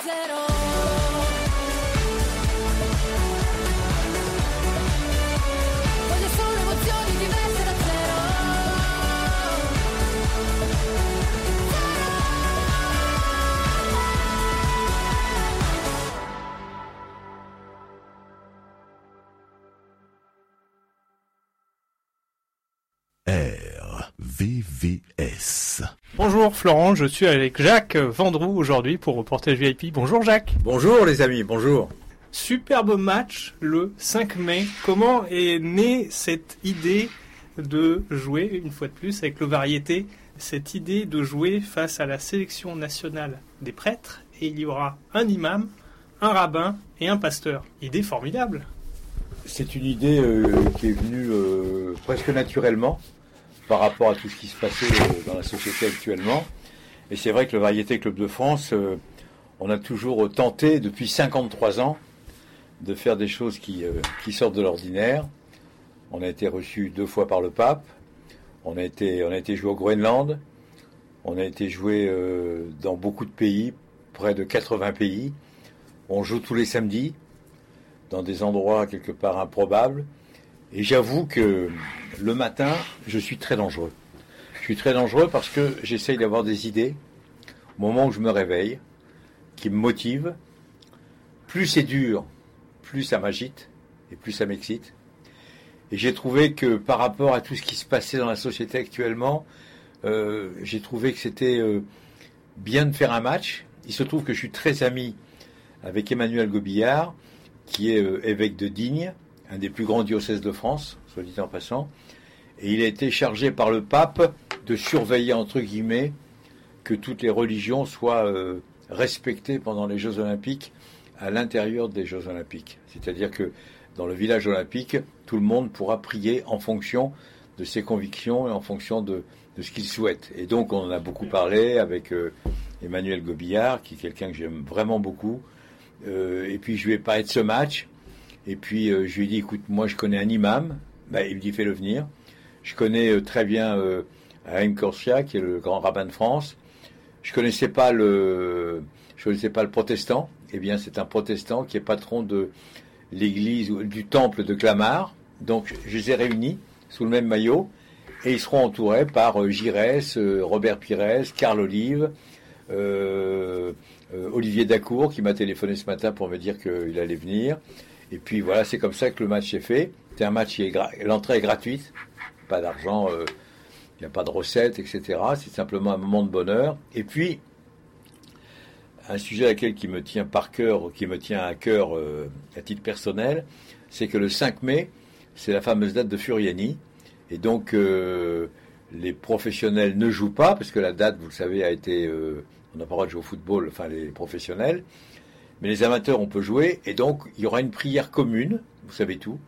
I: zero. Voglio solo emozioni diverse da zero.
E: RVVS.
C: Bonjour Florent, je suis avec Jacques Vendroux aujourd'hui pour Reportage VIP. Bonjour Jacques.
J: Bonjour les amis, bonjour.
C: Superbe match le 5 mai. Comment est née cette idée de jouer, une fois de plus, avec le Variété, cette idée de jouer face à la sélection nationale des prêtres, et il y aura un imam, un rabbin et un pasteur. Idée formidable.
J: C'est une idée qui est venue presque naturellement par rapport à tout ce qui se passait dans la société actuellement. Et c'est vrai que le Variété Club de France, on a toujours tenté depuis 53 ans de faire des choses qui sortent de l'ordinaire. On a été reçu 2 fois par le pape, on a été joué au Groenland, on a été joué dans beaucoup de pays, près de 80 pays. On joue tous les samedis, dans des endroits quelque part improbables. Et j'avoue que le matin, je suis très dangereux. Je suis très dangereux parce que j'essaye d'avoir des idées au moment où je me réveille, qui me motivent. Plus c'est dur, plus ça m'agite et plus ça m'excite. Et j'ai trouvé que par rapport à tout ce qui se passait dans la société actuellement, j'ai trouvé que c'était bien de faire un match. Il se trouve que je suis très ami avec Emmanuel Gobillard, qui est évêque de Digne, un des plus grands diocèses de France, soit dit en passant. Et il a été chargé par le pape de surveiller, entre guillemets, que toutes les religions soient respectées pendant les Jeux Olympiques à l'intérieur des Jeux Olympiques. C'est-à-dire que dans le village olympique, tout le monde pourra prier en fonction de ses convictions et en fonction de ce qu'il souhaite. Et donc on en a beaucoup parlé avec Emmanuel Gobillard, qui est quelqu'un que j'aime vraiment beaucoup. Et puis je lui ai parlé de ce match. Et puis je lui ai dit, écoute, moi je connais un imam. Il me dit, fais-le venir. Je connais très bien Haïm Korsia, qui est le grand rabbin de France. Je connaissais pas le protestant. Eh bien, c'est un protestant qui est patron de l'église ou du temple de Clamart. Donc, je les ai réunis sous le même maillot. Et ils seront entourés par Giresse, Robert Pires, Carl Olive, Olivier Dacour, qui m'a téléphoné ce matin pour me dire qu'il allait venir. Et puis voilà, c'est comme ça que le match est fait. C'est un match qui l'entrée est gratuite. Pas d'argent, il n'y a pas de recettes, etc. C'est simplement un moment de bonheur. Et puis, un sujet qui me tient à cœur à titre personnel, c'est que le 5 mai, c'est la fameuse date de Furiani. Et donc, les professionnels ne jouent pas, parce que la date, vous le savez, a été... on n'a pas le droit de jouer au football, enfin les professionnels. Mais les amateurs, on peut jouer. Et donc, il y aura une prière commune, vous savez tout,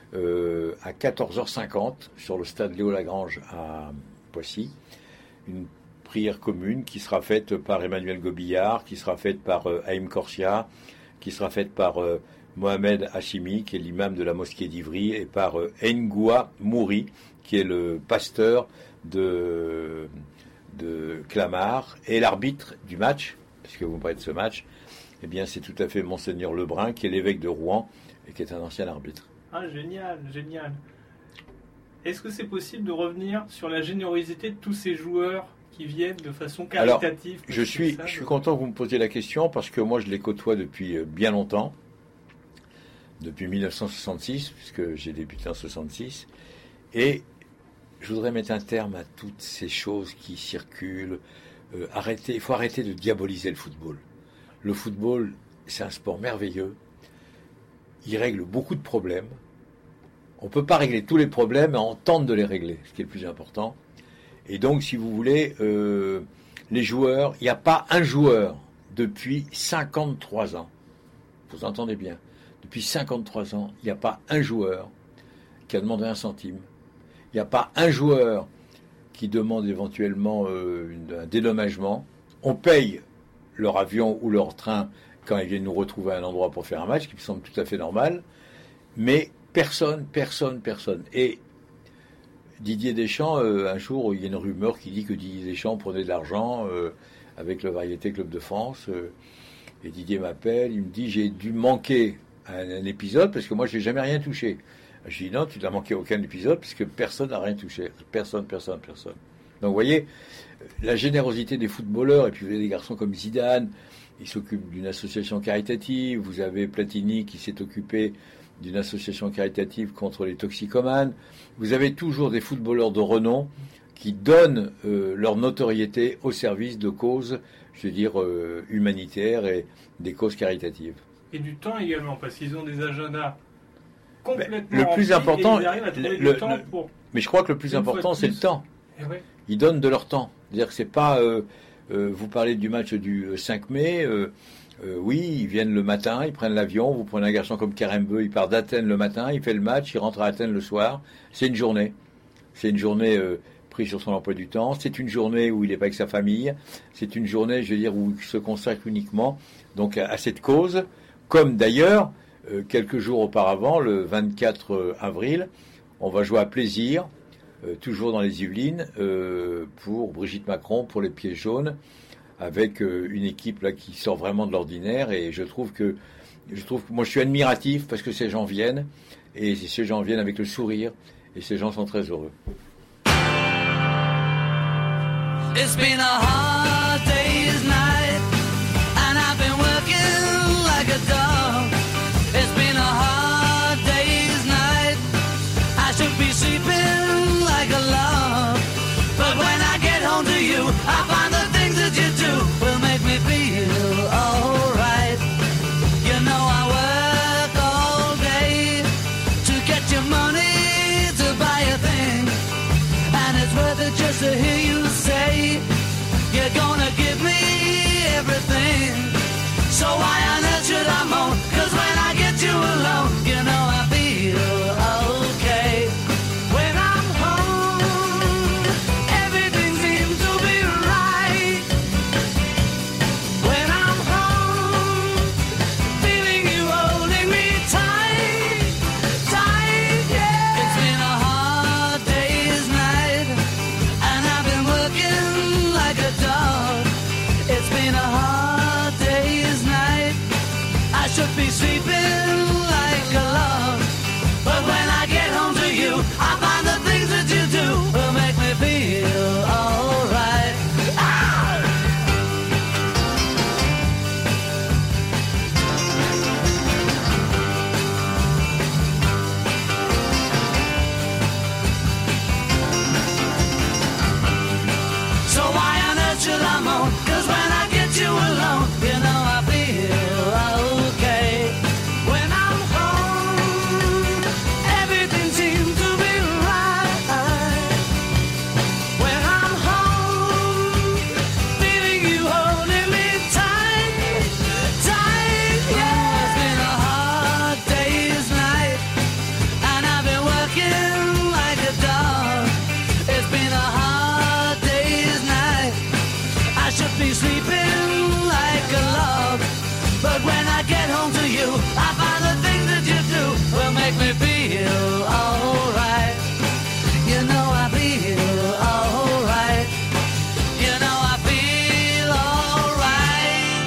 J: à 14h50 sur le stade Léo-Lagrange à Poissy. Une prière commune qui sera faite par Emmanuel Gobillard, qui sera faite par Haïm Korsia, qui sera faite par Mohamed Hachimi, qui est l'imam de la mosquée d'Ivry, et par Ngoua Mouri, qui est le pasteur de Clamart, et l'arbitre du match, puisque vous me parlez de ce match, eh bien c'est tout à fait Monseigneur Lebrun, qui est l'évêque de Rouen, et qui est un ancien arbitre.
C: Ah, génial, génial. Est-ce que c'est possible de revenir sur la générosité de tous ces joueurs qui viennent de façon caritative?
J: Alors, je suis content que vous me posiez la question, parce que moi je les côtoie depuis bien longtemps, depuis 1966, puisque j'ai débuté en 66, et je voudrais mettre un terme à toutes ces choses qui circulent. Il faut arrêter de diaboliser le football. Le football, c'est un sport merveilleux. Il règle beaucoup de problèmes. On ne peut pas régler tous les problèmes, mais on tente de les régler, ce qui est le plus important. Et donc, si vous voulez, les joueurs, il n'y a pas un joueur depuis 53 ans. Vous entendez bien. Depuis 53 ans, il n'y a pas un joueur qui a demandé un centime. Il n'y a pas un joueur qui demande éventuellement un dédommagement. On paye leur avion ou leur train quand ils viennent nous retrouver à un endroit pour faire un match, qui me semble tout à fait normal. Mais personne. Et Didier Deschamps, un jour, il y a une rumeur qui dit que Didier Deschamps prenait de l'argent avec le Variété Club de France. Et Didier m'appelle, il me dit j'ai dû manquer un épisode parce que moi j'ai jamais rien touché. Je dis non, tu n'as manqué aucun épisode puisque personne n'a rien touché. Personne. Donc vous voyez, la générosité des footballeurs, et puis vous avez des garçons comme Zidane, il s'occupe d'une association caritative, vous avez Platini qui s'est occupé d'une association caritative contre les toxicomanes, vous avez toujours des footballeurs de renom qui donnent leur notoriété au service de causes, je veux dire, humanitaires et des causes caritatives.
C: Et du temps également, parce qu'ils ont des agendas complètement
J: le plus
C: remplis,
J: important,
C: et ils arrivent à trouver du temps pour...
J: Mais je crois que le plus important, c'est le temps.
C: Eh ouais.
J: Ils donnent de leur temps. C'est-à-dire que c'est pas... vous parlez du match du 5 mai... oui, ils viennent le matin, ils prennent l'avion, vous prenez un garçon comme Karembeu, il part d'Athènes le matin, il fait le match, il rentre à Athènes le soir. C'est une journée. C'est une journée prise sur son emploi du temps. C'est une journée où il n'est pas avec sa famille. C'est une journée, je veux dire, où il se consacre uniquement donc à cette cause. Comme d'ailleurs, quelques jours auparavant, le 24 avril, on va jouer à Plaisir, toujours dans les Yvelines, pour Brigitte Macron, pour les Pieds jaunes, avec une équipe là qui sort vraiment de l'ordinaire. Et je trouve que moi je suis admiratif parce que ces gens viennent, et ces gens viennent avec le sourire, et ces gens sont très heureux.
H: It's been a hard day's night, and I've been working like a dog. It's been a hard day's night, I should be sleeping like a log. But when I get home to you, I find the things that you do will make me feel alright. You know I work all day to get your money to buy a thing, and it's worth it just to hear you say you're gonna give me everything. So why on earth should I moan? 'Cause when I get you alone, you know I feel okay. When I'm home, everything seems to be right. When I'm home, feeling you holding me tight, tight, yeah. It's been a hard day's night, and I've been working like a dog. It's been a hard day's night, I should be sleeping like a log. But when I get home to you, I find the things that you do will make me feel alright. So why on earth should I moan? 'Cause when I get you alone, you know I feel okay. When I'm home, everything seems to be right. When I'm home, feeling you holding me tight, tight, yeah. It's been a hard day's night, and I've been working like a dog. It's been a hard day's night, I should be sleeping like a log. But when I get home to you, I find the things that you do will make me feel alright. You know I feel alright. You know I feel alright.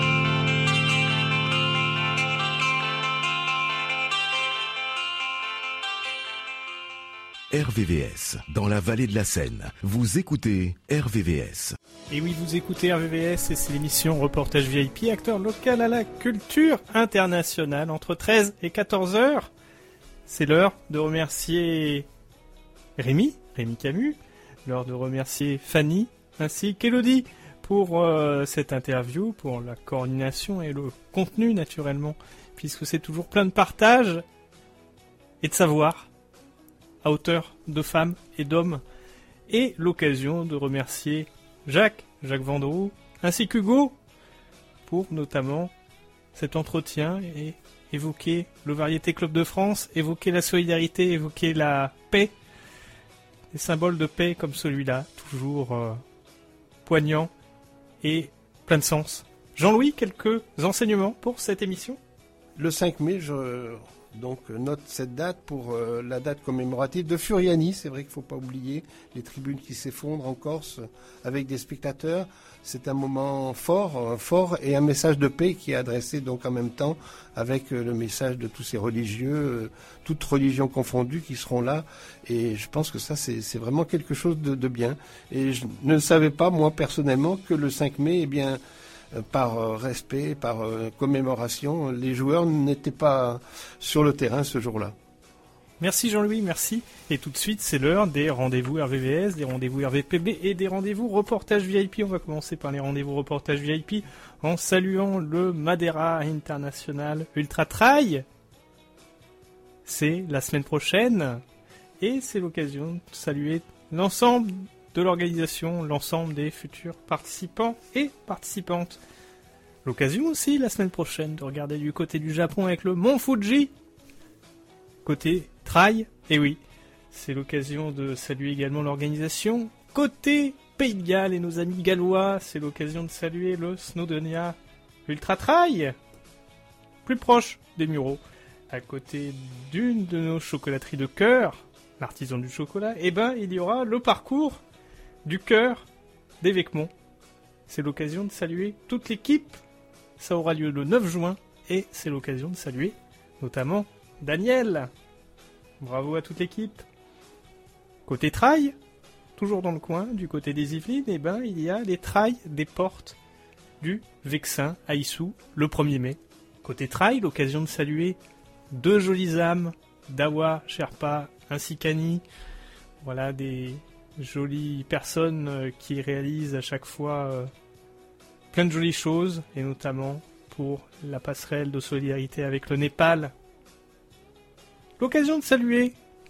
E: RVVS, dans la vallée de la Seine. Vous écoutez RVVS.
C: Et oui, vous écoutez RVVS et c'est l'émission Reportage VIP, acteur local à la culture internationale, entre 13 et 14 heures. C'est l'heure de remercier Rémi Camus, l'heure de remercier Fanny ainsi qu'Elodie pour cette interview, pour la coordination et le contenu naturellement, puisque c'est toujours plein de partage et de savoir à hauteur de femmes et d'hommes, et l'occasion de remercier Jacques Vendroux, ainsi qu'Hugo, pour notamment cet entretien et évoquer le Variété Club de France, évoquer la solidarité, évoquer la paix, des symboles de paix comme celui-là, toujours poignant et plein de sens. Jean-Louis, quelques enseignements pour cette émission ?
D: Le 5 mai, Donc note cette date pour la date commémorative de Furiani. C'est vrai qu'il ne faut pas oublier les tribunes qui s'effondrent en Corse avec des spectateurs. C'est un moment fort et un message de paix qui est adressé donc en même temps avec le message de tous ces religieux, toutes religions confondues qui seront là. Et je pense que ça c'est vraiment quelque chose de bien. Et je ne savais pas moi personnellement que le 5 mai, eh bien, par respect, par commémoration, les joueurs n'étaient pas sur le terrain ce jour-là.
C: Merci Jean-Louis, merci. Et tout de suite, c'est l'heure des rendez-vous RVVS, des rendez-vous RVPB et des rendez-vous reportage VIP. On va commencer par les rendez-vous reportage VIP en saluant le Madeira International Ultra Trail. C'est la semaine prochaine et c'est l'occasion de saluer l'ensemble de l'organisation, l'ensemble des futurs participants et participantes. L'occasion aussi la semaine prochaine de regarder du côté du Japon avec le Mont Fuji. Côté trail, et oui, c'est l'occasion de saluer également l'organisation. Côté Pays de Galles et nos amis gallois, c'est l'occasion de saluer le Snowdonia Ultra Trail. Plus proche des Mureaux, à côté d'une de nos chocolateries de cœur, l'artisan du chocolat, et ben il y aura le parcours du cœur des Vécmont. C'est l'occasion de saluer toute l'équipe. Ça aura lieu le 9 juin et c'est l'occasion de saluer notamment Daniel. Bravo à toute l'équipe. Côté trail, toujours dans le coin, du côté des Yvelines, eh ben, il y a les trails des portes du Vexin à Issou le 1er mai. Côté trail, l'occasion de saluer deux jolies âmes, Dawa Sherpa ainsi qu'Annie. Voilà des jolies personnes qui réalisent à chaque fois plein de jolies choses, et notamment pour la passerelle de solidarité avec le Népal. L'occasion de saluer,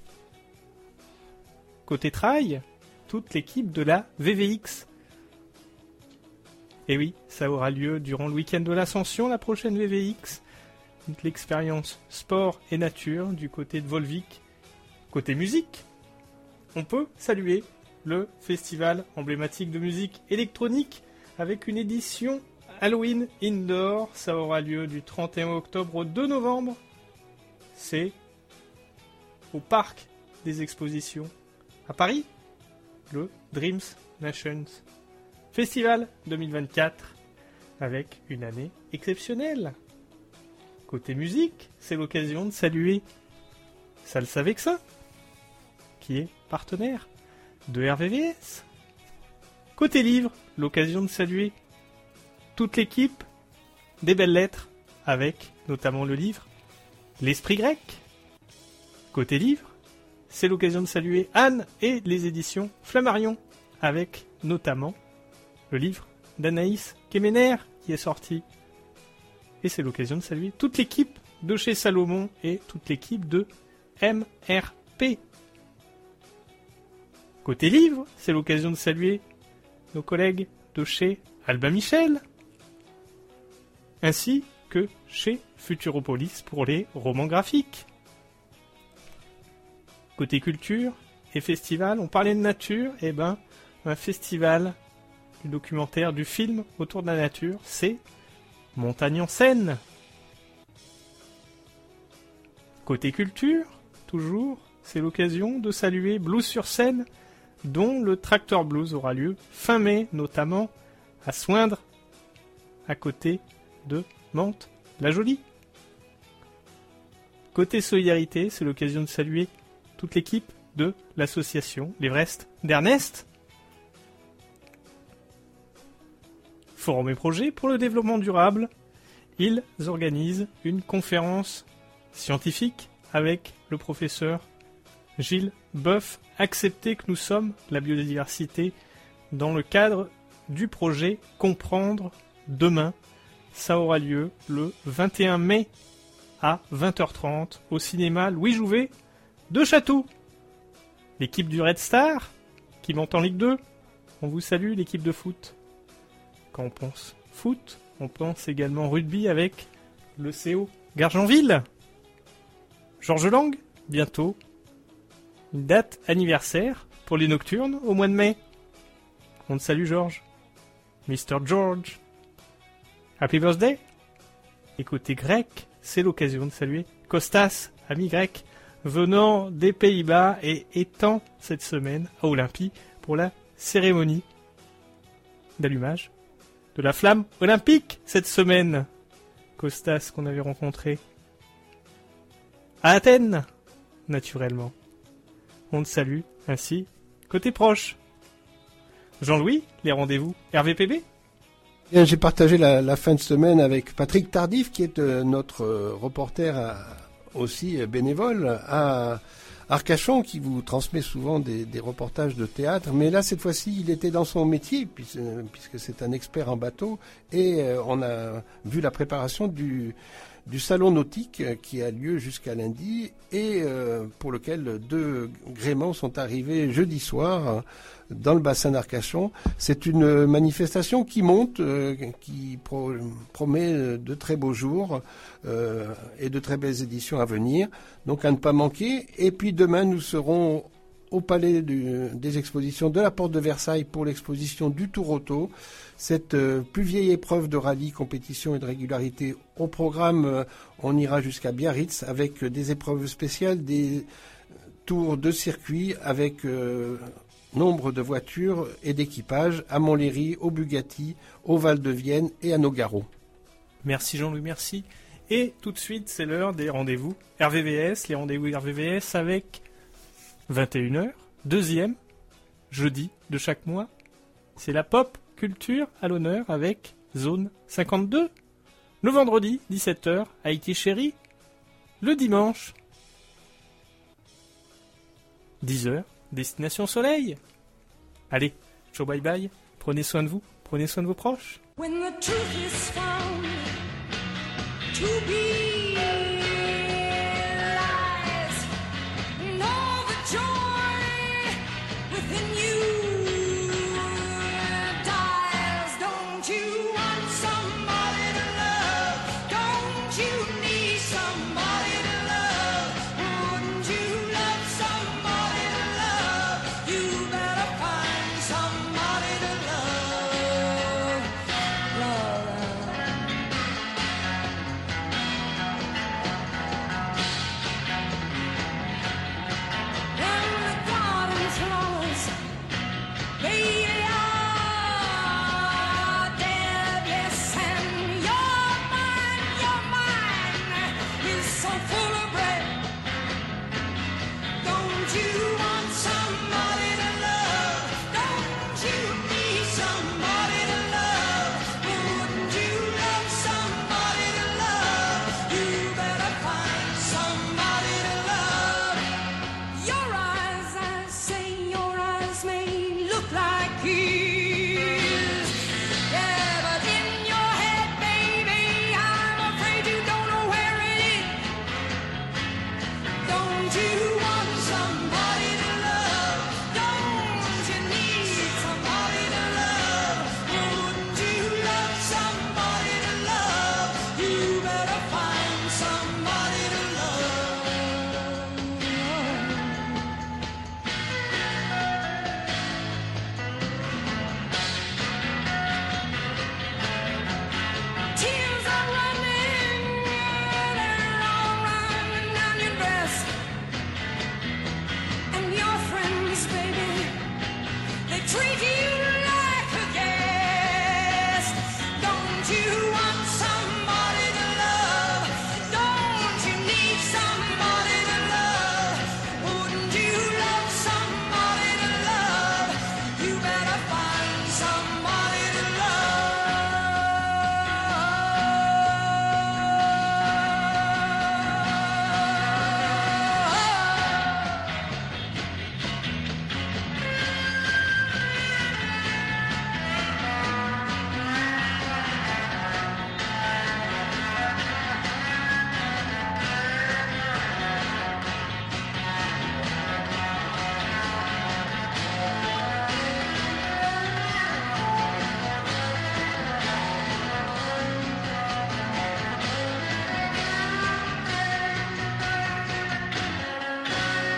C: côté trail, toute l'équipe de la VVX. Et oui, ça aura lieu durant le week-end de l'Ascension, la prochaine VVX. Toute l'expérience sport et nature du côté de Volvic. Côté musique, on peut saluer le festival emblématique de musique électronique avec une édition Halloween Indoor. Ça aura lieu du 31 octobre au 2 novembre. C'est au Parc des Expositions à Paris, le Dreams Nations Festival 2024, avec une année exceptionnelle. Côté musique, c'est l'occasion de saluer Salsa Vexin, qui est partenaire de RVVS. Côté livre, l'occasion de saluer toute l'équipe des Belles Lettres, avec notamment le livre L'Esprit Grec. Côté livre, c'est l'occasion de saluer Anne et les éditions Flammarion, avec notamment le livre d'Anaïs Kemener qui est sorti. Et c'est l'occasion de saluer toute l'équipe de chez Salomon et toute l'équipe de MRP. Côté livre, c'est l'occasion de saluer nos collègues de chez Albin Michel, ainsi que chez Futuropolis pour les romans graphiques. Côté culture et festival, on parlait de nature, et ben un festival du documentaire, du film autour de la nature, c'est Montagne en Seine. Côté culture, toujours, c'est l'occasion de saluer Blues sur Seine, dont le Tractor Blues aura lieu fin mai, notamment à Soindre, à côté de Mantes-la-Jolie. Côté solidarité, c'est l'occasion de saluer toute l'équipe de l'association l'Everest d'Ernest. Forum et projet pour le développement durable, ils organisent une conférence scientifique avec le professeur Gilles Boeuf. Accepter que nous sommes la biodiversité dans le cadre du projet Comprendre demain. Ça aura lieu le 21 mai à 20h30 au cinéma Louis Jouvet de Château. L'équipe du Red Star qui monte en Ligue 2, on vous salue, l'équipe de foot. Quand on pense foot, on pense également rugby avec le CO Gargenville. Georges Lang, bientôt. Une date anniversaire pour les nocturnes au mois de mai. On te salue Georges. Mr. George. Happy birthday. Et côté grec, c'est l'occasion de saluer Kostas ami grec, venant des Pays-Bas et étant cette semaine à Olympie pour la cérémonie d'allumage de la flamme olympique cette semaine. Costas qu'on avait rencontré à Athènes, naturellement. On te salue ainsi, côté proche. Jean-Louis, les rendez-vous RVPB?
D: Bien, j'ai partagé la fin de semaine avec Patrick Tardif, qui est notre reporter aussi bénévole à Arcachon, qui vous transmet souvent des reportages de théâtre. Mais là, cette fois-ci, il était dans son métier, puisque c'est un expert en bateau. Et on a vu la préparation du salon nautique qui a lieu jusqu'à lundi et pour lequel 2 gréements sont arrivés jeudi soir dans le bassin d'Arcachon. C'est une manifestation qui monte, qui promet de très beaux jours et de très belles éditions à venir. Donc à ne pas manquer. Et puis demain, nous serons au Palais des Expositions de la Porte de Versailles pour l'exposition du Tour Auto. Cette plus vieille épreuve de rallye, compétition et de régularité. Au programme, on ira jusqu'à Biarritz avec des épreuves spéciales, des tours de circuit avec nombre de voitures et d'équipages à Montlhéry, au Bugatti, au Val de Vienne et à Nogaro.
C: Merci Jean-Louis, merci. Et tout de suite, c'est l'heure des rendez-vous RVVS, les rendez-vous RVVS avec 21h, deuxième jeudi de chaque mois. C'est la pop culture à l'honneur avec Zone 52. Le vendredi, 17h, Haïti Chérie. Le dimanche, 10h, Destination Soleil. Allez, ciao bye bye. Prenez soin de vous, prenez soin de vos proches.
I: When the truth is found to be lies, and all the joy within you dies. Don't you want somebody to love? Don't you need somebody to love? Wouldn't you love somebody to love? You better find somebody to love. Love. And the garden flowers, they are dead, yes, and your mind is so full of bread. Don't you want somebody to love? Don't you need somebody to love? Wouldn't you love somebody to love? You better find somebody to love. Your eyes, I say, your eyes may look like his. Yeah, but in your head, baby, I'm afraid you don't know where it is. Don't you want somebody to love? Don't you need somebody to love? Wouldn't you love somebody to love? You better find somebody to love. Tears are running, they're all running down your dress. And your friends, baby, they treat you like a guest. Don't you want somebody to love? Don't you need somebody to love? Wouldn't you love somebody to love? You better find somebody to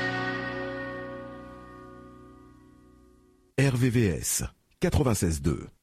E: RVVS 96.2